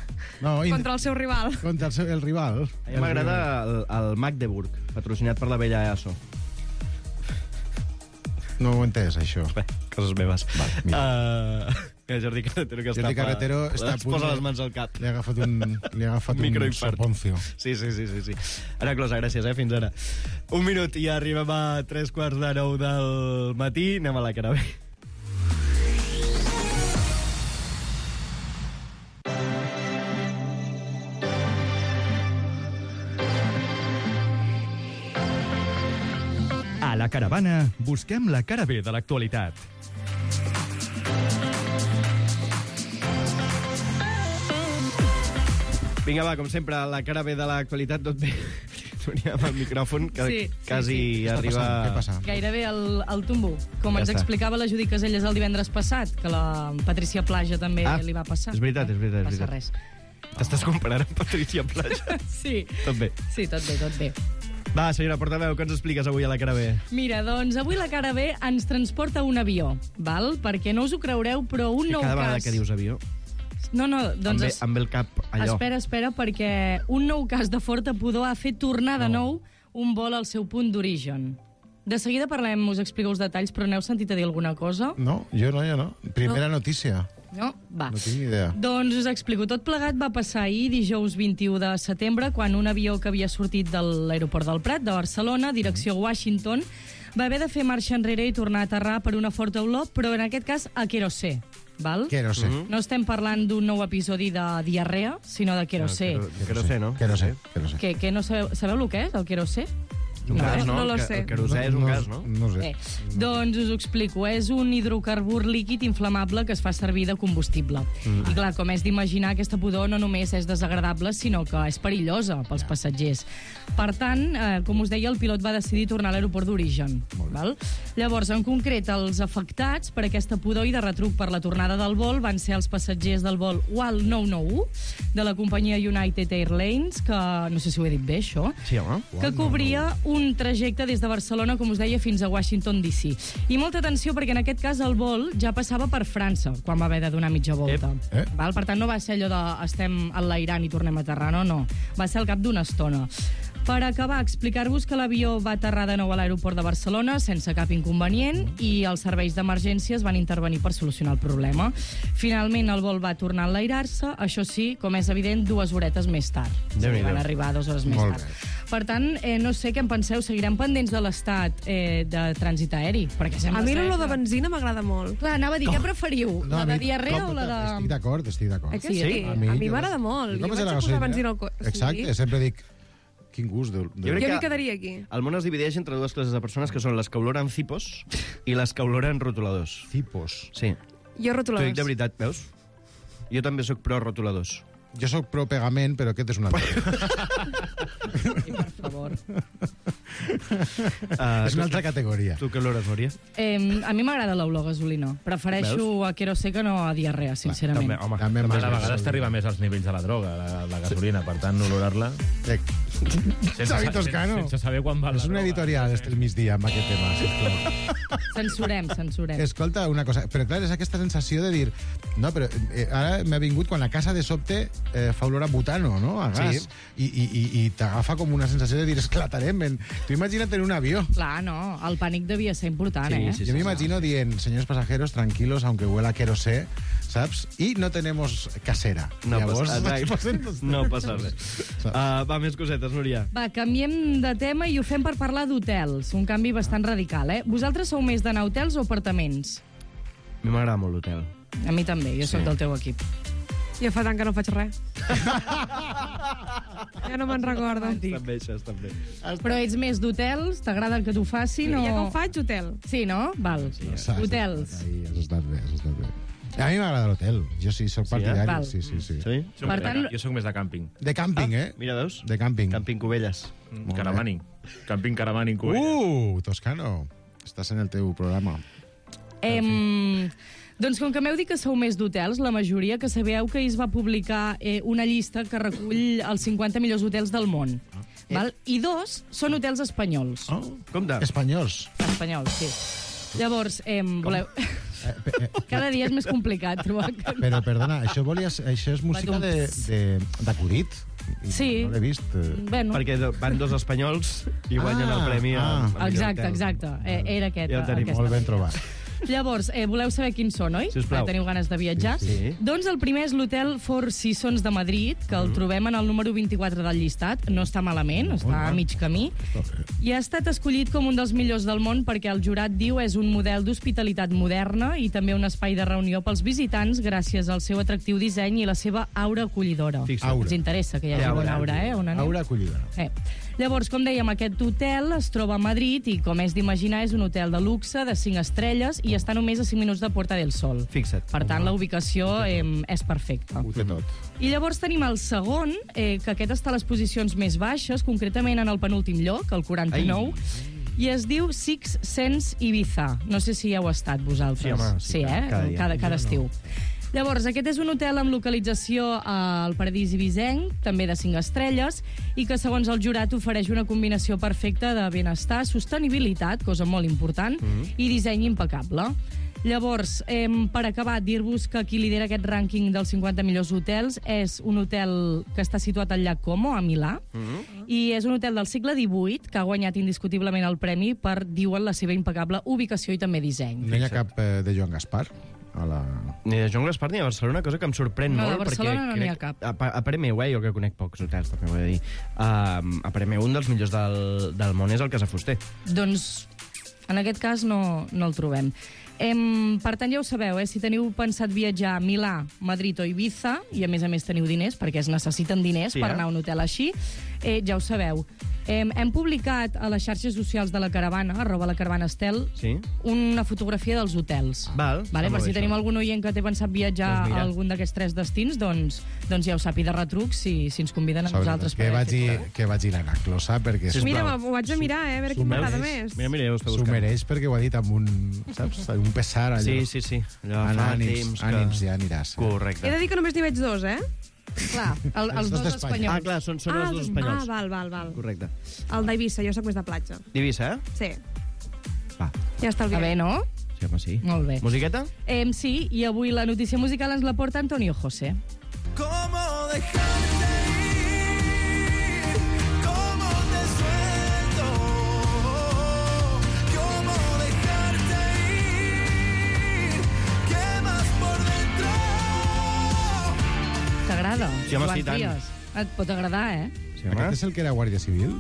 No, contra el seu rival. Contra el, seu, el rival. A mi m'agrada el, el Magdeburg, patrocinat per la vella E A S O. No ho he entès, això. Bé, coses meves. Vale, uh, El Jordi Carretero que Jordi està... Carretero està a es punt posa de- les mans al cap. Li ha agafat un, li ha agafat un Microinfart. soponcio. Sí, sí, sí, sí, sí. Ana Closa, gràcies, eh? Fins ara. Un minut i arribem a tres quarts de nou del matí. Anem a la cara bé. A la caravana busquem la cara B de l'actualitat. Vinga, va, com sempre, a la cara B de l'actualitat, tot bé. Núria, amb el micròfon, que Sí, quasi sí, sí. arriba... Què passa? Gairebé el, el tumbo. Com Ja ens està. explicava la Judit Caselles el divendres passat, que la Patricia Plaja també Ah, li va passar. és veritat, és veritat, és Passa veritat. res. T'estàs comparant amb Patricia Plaja? Sí. Tot bé. Sí, tot bé, tot bé. Va, senyora portaveu, què ens expliques avui a la cara B? Mira, doncs avui la cara B ens transporta un avió, val? Perquè no us ho creureu, però un Que nou cada vegada cas... que dius avió, No, no, doncs... em, ve, es- em ve el cap allò. Espera, espera, perquè un nou cas de forta pudor ha fet tornar de nou un vol al seu punt d'origen. De seguida parlem, us explico els detalls, però n'heu sentit a dir alguna cosa? No, jo no, jo no. Primera notícia. No? Va. No tinc ni idea. Doncs us explico. Tot plegat va passar ahir, dijous vint-i-u de setembre, quan un avió que havia sortit de l'aeroport del Prat, de Barcelona, direcció Washington, va haver de fer marxa enrere i tornar a aterrar per una forta olor, però en aquest cas a querosè. Val? Querosè. Mhm. No estem parlant d'un nou episodi de diarrea, sinó de querosè. Ah, quero- querosè, no? Querosè, querosè. Que, que no sabeu, sabeu el que és, el querosè? Un gas, no? No lo El sé. El querosè és un gas, no? No Eh, doncs us ho explico. És un hidrocarbur líquid inflamable que es fa servir de combustible. Mm. I clar, com és d'imaginar, aquesta pudor no només és desagradable, sinó que és perillosa pels passatgers. Per tant, eh, com us deia, el pilot va decidir tornar a l'aeroport d'origen. Val? Llavors, en concret, els afectats per aquesta pudor i de retruc per la tornada del vol van ser els passatgers del vol U A L nou nou u de la companyia United Airlines, que no sé si ho he dit bé, això, Sí, home. que cobria un trajecte des de Barcelona, com us deia, fins a Washington D C. I molta atenció, perquè en aquest cas el vol ja passava per França, quan va haver de donar mitja volta. Eh? Val? Per tant, no va ser allò de estem enlairant i tornem a aterrar, no, no. Va ser al cap d'una estona. Per acabar, explicar-vos que l'avió va aterrar de nou a l'aeroport de Barcelona sense cap inconvenient i els serveis d'emergències van intervenir per solucionar el problema. Finalment, el vol va tornar a enlairar-se, això sí, com és evident, dues horetes més tard. Sí, Déu-n'hi-do. van arribar dues hores més Molt tard. Per tant, eh, no sé què en penseu, seguirem pendents de l'estat eh, de trànsit aeri? Perquè sembla A mi ser l'olor que- de benzina m'agrada molt. Clar, anava a dir, què preferiu? No, la a de mi- diarrea com- o la de... Estic d'acord, estic d'acord. Eh que sí? A mi m'agrada molt. Com Jo és vaig la a posar gasolina? benzina al co- sí. Exacte, sempre dic, quin gust. De, de... Jo crec Jo que m'hi quedaria aquí. el món es divideix entre dues classes de persones, que són les que oloren cipos i les que oloren rotuladors. Cipos. Sí. Jo T'ho rotuladors. dic de veritat, veus? Jo també sóc pro rotuladors. Jo sóc pro pegament, però aquest és un altre. Per favor. Uh, és una altra categoria. Tu què olores, Núria? Eh, a mi m'agrada l'olor a gasolina. Prefereixo a querosè que no a diarrea, sincerament. També, home. També A m'agrada. vegades t'arriba més als nivells de la droga, la, la gasolina, per tant, olorar-la... Ec. Sense, Xavi sa- Toscano. sense saber quan val És la una droga. editorial, este el migdia, amb aquest tema, sisplau. Censurem, censurem. Escolta, una cosa, però clar, és aquesta sensació de dir no, però eh, ara m'ha vingut quan la casa de sobte eh, fa olor a butano, no? A gas. Sí. I, i, i, i t'agafa com una sensació de dir, esclatarem. En... Tu imagina't en un avió. Clar, no, el pànic devia ser important, eh? Yo me imagino dient, señores pasajeros, tranquilos, aunque huela a querosé, saps? I no tenemos casera. No Llavors, passa, ens posem- no passa res. Uh, va, més cosetes, Núria. Va, canviem de tema i ho fem per parlar d'hotels. Un canvi bastant radical, eh? Vosaltres sou més d'anar a hotels o apartaments? A mi m'agrada molt l'hotel. A mi també, jo Sí. sóc del teu equip. Jo fa tant que no faig res. Ja no me'n recordo. També, això, també. Però ets més d'hotels? T'agrada el que t'ho facin? O... Ja que ho faig, hotel. Sí, no? Val. Has Hotels. estat ahí, has estat bé, has estat bé. A mi m'agrada l'hotel. Jo sí, soc Sí, eh? partidari. Val. Sí, sí, sí. Sí? Soc Per més tant- de- Jo sóc més de càmping. De càmping, eh? Mira, veus? De càmping. Camping Cubelles. Mm, Caravaning. Càmping Caravaning Cubelles. Uh, Toscano. Estàs en el teu programa. Em... Doncs com que m'heu dit que sou més d'hotels, la majoria, que sabeu que ahir es va publicar eh, una llista que recull els cinquanta millors hotels del món. Val? I dos són hotels espanyols. Oh, Compte. espanyols. Espanyols, sí. Llavors, eh, voleu... Eh, pe- eh, Cada dia és més complicat trobar... Però, perdona, això, volies, això és música de- de- d'acudit? Sí. No l'he vist. eh. Bueno, Perquè van dos espanyols i guanyen Ah, el premi a, ah. a millor exacte, hotel. exacte. Eh, era aquest. Ja el tenim. aquesta. Molt ben trobat. Llavors, eh, voleu saber quins són, oi? Sisplau. Teniu ganes de viatjar? Sí, sí. Doncs el primer és l'hotel Four Seasons de Madrid, que el trobem en el número vint-i-quatre del llistat. No està malament, està a mig camí. I ha estat escollit com un dels millors del món perquè el jurat diu és un model d'hospitalitat moderna i també un espai de reunió pels visitants gràcies al seu atractiu disseny i la seva aura acollidora. Aura. Ens interessa que hi hagi Aura. bona aura, eh? On anem? Aura acollidora. Eh. Llavors, com dèiem, aquest hotel es troba a Madrid i, com és d'imaginar, és un hotel de luxe de cinc estrelles i està només a cinc minuts de Puerta del Sol. Fixa't. Per tant, la ubicació eh, és perfecta. Ho té tot. I llavors tenim el segon, eh, que aquest està a les posicions més baixes, concretament en el penúltim lloc, el quaranta-nou, Ai. i es diu Six Sense Ibiza. No sé si hi heu estat vosaltres. Sí, home, sí, sí eh? cada dia. Cada, cada Jo estiu. no. Llavors, aquest és un hotel amb localització al Paradís Ibisenc, també de cinc estrelles, i que, segons el jurat, ofereix una combinació perfecta de benestar, sostenibilitat, cosa molt important, mm. i disseny impecable. Llavors, eh, per acabar, dir-vos que qui lidera aquest rànquing dels cinquanta millors hotels és un hotel que està situat al llac Como, a Milà, mm. i és un hotel del segle divuit que ha guanyat indiscutiblement el premi per, diuen, la seva impecable ubicació i també disseny. No hi ha cap eh, de Joan Gaspar? A la... Ni de Joan Gaspar ni a Barcelona, cosa que em sorprèn No, molt. de Barcelona no perquè n'hi ha crec- cap. A, a parer meu, eh, jo que conec pocs hotels, també ho he de dir, uh, a parer meu, un dels millors del, del món és el Casa Fuster. Doncs, en aquest cas, no, no el trobem. Em, per tant, ja ho sabeu, eh? Si teniu pensat viatjar a Milà, Madrid o Ibiza, i a més a més teniu diners, perquè es necessiten diners Sí, per eh? anar a un hotel així, eh, ja ho sabeu. Hem, hem publicat a les xarxes socials de la Caravana, arroba la Caravana Estel, Sí? una fotografia dels hotels. Val, Vale, està per molt si bé, tenim això. algun oient que té pensat viatjar Doncs mira. a algun d'aquests tres destins, doncs, doncs ja ho sàpiga de retruc si, si ens conviden a nosaltres. que per vagi, aquest- que vagi l'anar closa, perquè... Mira, ho vaig a mirar, eh, a veure S'ho quin m'agrada mereix. més. Mira, mira, ho està S'ho buscant. mereix perquè ho ha dit amb un, saps, un pesar allò. Sí, sí, sí. Allò Anna, fa ànims, temps que- ànims, ja aniràs. Correcte. He de dir que només n'hi veig dos, eh? Clar, el, els dos espanyols. Ah, clar, són, són ah, els dos espanyols. Ah, val, val, val. Correcte. El d'Eivissa, jo soc més de platja. D'Eivissa, eh? Sí. Va. Ja està el A bé, no? Sí, home, sí. Molt bé. Musiqueta? Eh, sí, i avui la notícia musical ens la porta Antonio José. ¿Cómo dejarte ir? ¿Cómo te suelto? ¿Cómo dejarte ir? ¿Qué más por dentro? T'agrada? Sí, home, Joan sí, tant. Trias? Et pot agradar, eh? Sí, home. Aquest és el que era Guàrdia Civil?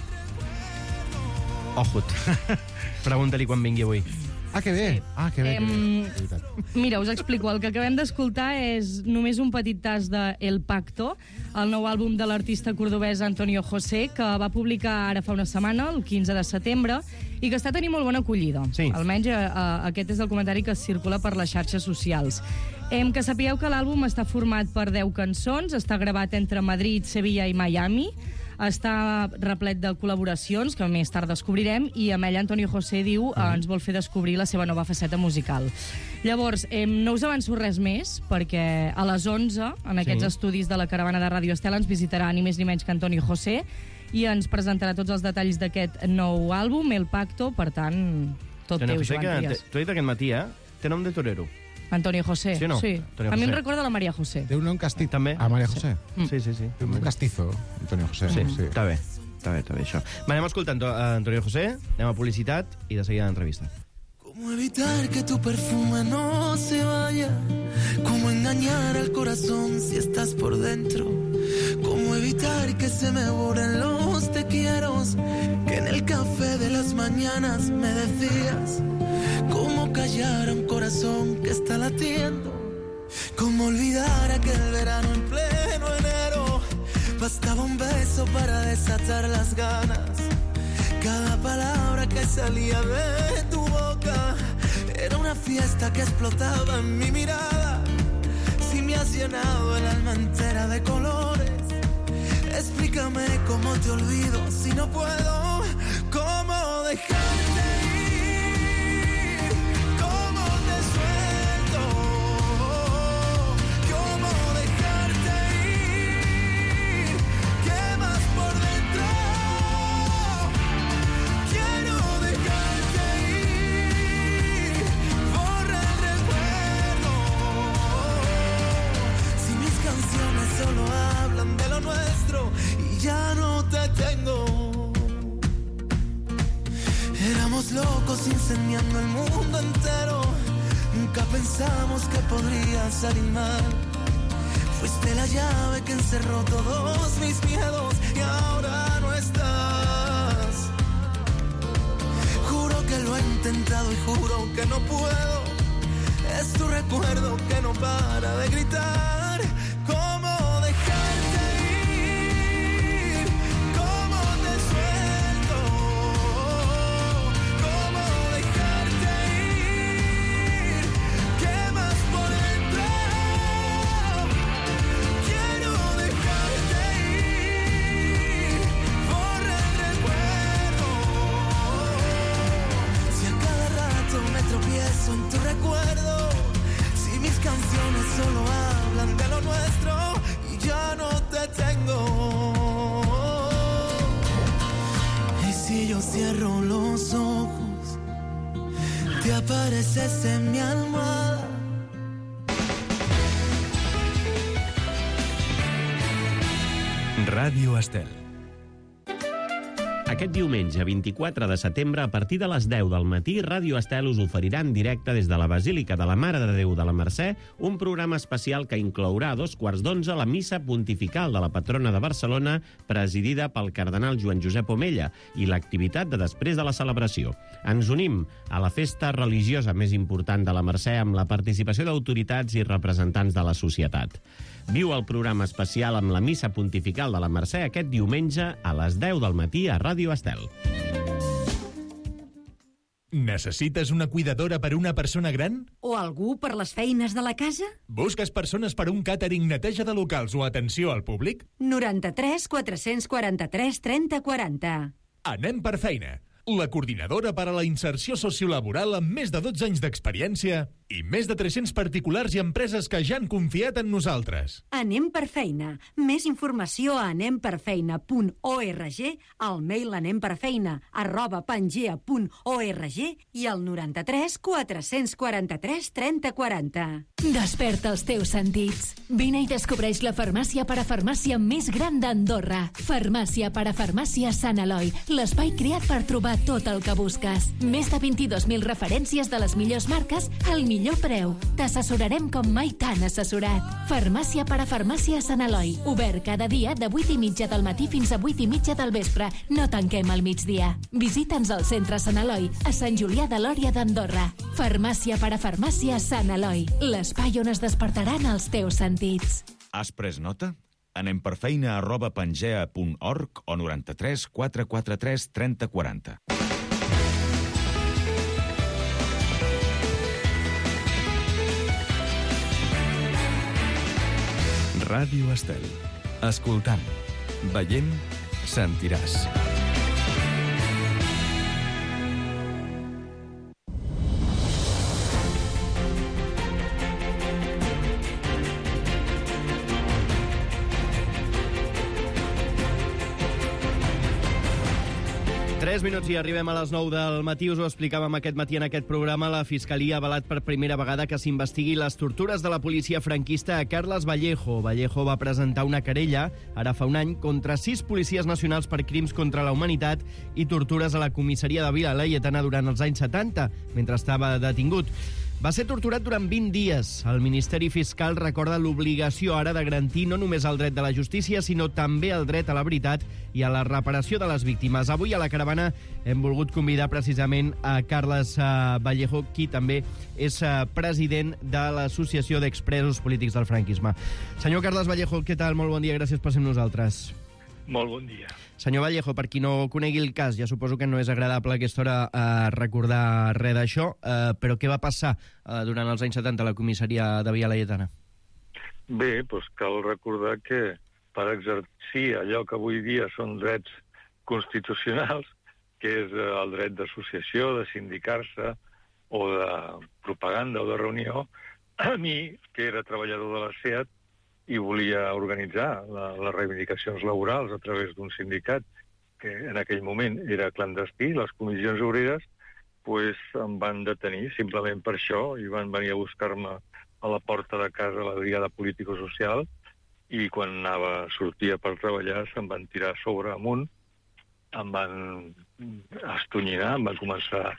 Ojut. Pregunta-li quan vingui avui. Ah, que bé. Ah, que bé, que bé. Em, De veritat. Mira, us explico. El que acabem d'escoltar és només un petit tas de El Pacto, el nou àlbum de l'artista cordobès Antonio José, que va publicar ara fa una setmana, el quinze de setembre, i que està tenint molt bona acollida. Sí. Almenys eh, eh, aquest és el comentari que circula per les xarxes socials. Em, que sapigueu que l'àlbum està format per deu cançons, està gravat entre Madrid, Sevilla i Miami, està replet de col·laboracions, que més tard descobrirem, i amb ell Antonio José diu eh, ens vol fer descobrir la seva nova faceta musical. Llavors, eh, no us avanço res més, perquè a les onze, en aquests Sí. estudis de la Caravana de Ràdio Estel, ens visitarà ni més ni menys que Antonio José, i ens presentarà tots els detalls d'aquest nou àlbum, El Pacto, per tant, tot Antonio teu, José, Joan que Trias. t'ho he dit aquest matí, eh? Té nom de torero. Antonio José, Sí o no? sí. Antonio A mi em José. recorda la Maria José. Té un nom castizo. També? A Maria José. Sí, sí, sí. Un castizo, Antonio José. Sí, sí. Està bé. Està bé, està bé, això. Va, anem escoltant a Antonio José, anem a publicitat i de seguida l'entrevista. ¿Cómo evitar que tu perfume no se vaya? ¿Cómo engañar al corazón si estás por dentro? ¿Cómo evitar que se me borren los te quieros que en el café de las mañanas me decías? ¿Cómo callar a un corazón que está latiendo? ¿Cómo olvidar aquel verano en pleno enero? Bastaba un beso para desatar las ganas. Cada palabra que salía de tu boca era una fiesta que explotaba en mi mirada. Si me has llenado el alma entera de colores, explícame cómo te olvido si no puedo. ¿Cómo dejarte ir? ¿Cómo te suelto? ¿Cómo dejarte ir? ¿Qué más por dentro? Quiero dejarte ir, borra el recuerdo. Si mis canciones solo hablan de lo nuestro y ya no te tengo. Éramos locos incendiando el mundo entero. pensamos que podría salir mal. Fuiste la llave que encerró todos mis miedos y ahora no estás. Juro que lo he intentado y juro que no puedo. Es tu recuerdo que no para de gritar. ¿Cómo dejarte ir? ¿Cómo te suelto? ¿Cómo dejarte ir? Quemas por dentro. Quiero dejarte ir. Borra el recuerdo. Si a cada rato me tropiezo en tu recuerdo, si mis canciones solo hablan de lo nuestro y ya no te tengo. Y si yo cierro los ojos, te apareces en mi almohada. Ràdio Estel. Aquest diumenge, vint-i-quatre de setembre, a partir de les deu del matí, Ràdio Estel us oferirà en directe des de la Basílica de la Mare de Déu de la Mercè un programa especial que inclourà a dos quarts d'onze la missa pontifical de la patrona de Barcelona, presidida pel cardenal Joan Josep Omella, i l'activitat de després de la celebració. Ens unim a la festa religiosa més important de la Mercè amb la participació d'autoritats i representants de la societat. Viu el programa especial amb la missa pontifical de la Mercè aquest diumenge a les deu del matí a Ràdio Estel. Necessites una cuidadora per una persona gran? O algú per les feines de la casa? Busques persones per un càtering, neteja de locals o atenció al públic? noranta-tres quatre-cents quaranta-tres trenta quaranta. Anem per feina. La coordinadora per a la inserció sociolaboral amb més de dotze anys d'experiència i més de tres-cents particulars i empreses que ja han confiat en nosaltres. Anem per feina. Més informació a anem per feina punt org, al mail anemperfeina arroba pangea punt org i al noranta-tres quatre-cents quaranta-tres trenta quaranta. Desperta els teus sentits. Vine i descobreix la farmàcia parafarmàcia més gran d'Andorra. Farmàcia parafarmàcia Sant Eloi, l'espai creat per trobar tot el que busques. Més de vint-i-dos mil referències de les millors marques al millor preu. T'assessorarem com mai t'han assessorat. Farmàcia parafarmàcia Sant Eloi. Obert cada dia de vuit i mitja del matí fins a vuit i mitja del vespre. No tanquem al migdia. Visita'ns al centre Sant Eloi, a Sant Julià de Lòria d'Andorra. Farmàcia parafarmàcia Sant Eloi. L'espai on es despertaran els teus sentits. Has pres nota? Anem per feina arroba pangea punt org o noranta-tres quatre quatre tres trenta quaranta. Ràdio Estel. Escoltant, veient, sentiràs. tres minuts i arribem a les nou del matí. Us ho explicàvem aquest matí en aquest programa. La Fiscalia ha avalat per primera vegada que s'investigui les tortures de la policia franquista a Carles Vallejo. Vallejo va presentar una querella, ara fa un any, contra sis policies nacionals per crims contra la humanitat i tortures a la comissaria de Vila Laietana durant els anys setanta, mentre estava detingut. Va ser torturat durant vint dies. El Ministeri Fiscal recorda l'obligació ara de garantir no només el dret de la justícia, sinó també el dret a la veritat i a la reparació de les víctimes. Avui a la caravana hem volgut convidar precisament a Carles Vallejo, qui també és president de l'Associació d'Expresos Polítics del Franquisme. Senyor Carles Vallejo, què tal? Molt bon dia, gràcies per ser amb nosaltres. Molt bon dia. Senyor Vallejo, per qui no conegui el cas, ja suposo que no és agradable a aquesta hora eh, recordar res d'això, eh, però què va passar eh, durant els anys setanta a la comissaria de Vila Laietana? Bé, doncs cal recordar que per exercir allò que avui dia són drets constitucionals, que és el dret d'associació, de sindicar-se, o de propaganda o de reunió, a mi, que era treballador de la SEAT, i volia organitzar la, les reivindicacions laborals a través d'un sindicat que en aquell moment era clandestí, les comissions obreres, pues, em van detenir simplement per això i van venir a buscar-me a la porta de casa a la brigada político-social i quan anava, sortia per treballar se'm van tirar sobre amunt, em van estonyinar, em van començar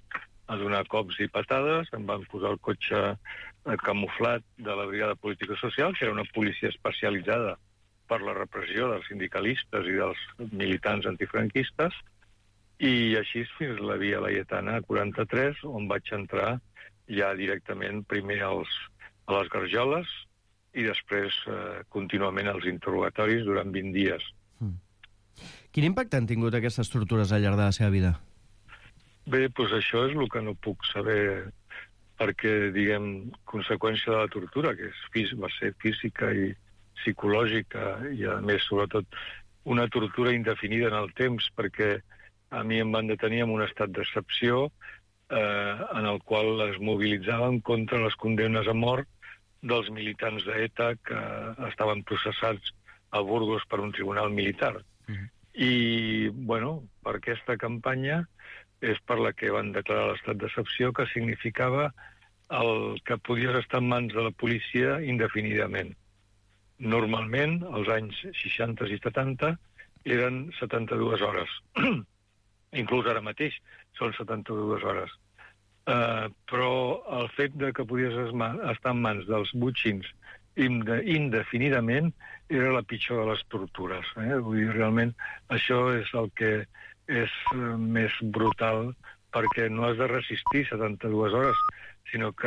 a donar cops i patades, em van posar el cotxe camuflat de la Brigada Política Social, que era una policia especialitzada per la repressió dels sindicalistes i dels militants antifranquistes, i així fins la via Laietana quaranta-tres, on vaig entrar ja directament primer als, a les Garjoles i després eh, contínuament als interrogatoris durant vint dies. Mm. Quin impacte han tingut aquestes tortures al llarg de la seva vida? Bé, doncs això és el que no puc saber, perquè, diguem, conseqüència de la tortura, que és, fís va ser física i psicològica, i a més, sobretot, una tortura indefinida en el temps, perquè a mi em van detenir en un estat d'excepció eh, en el qual es mobilitzaven contra les condemnes a mort dels militants d'ETA que estaven processats a Burgos per un tribunal militar. Mm-hmm. I, bueno, per aquesta campanya és per la que van declarar l'estat d'excepció, que significava el que podies estar en mans de la policia indefinidament. Normalment, als anys seixanta i setanta, eren setanta-dues hores. Inclús ara mateix són setanta-dues hores. Uh, però el fet de que podies estar en mans dels butxins indefinidament era la pitjor de les tortures. Eh? Vull dir, realment, això és el que és uh, més brutal, perquè no has de resistir setanta-dues hores, sinó que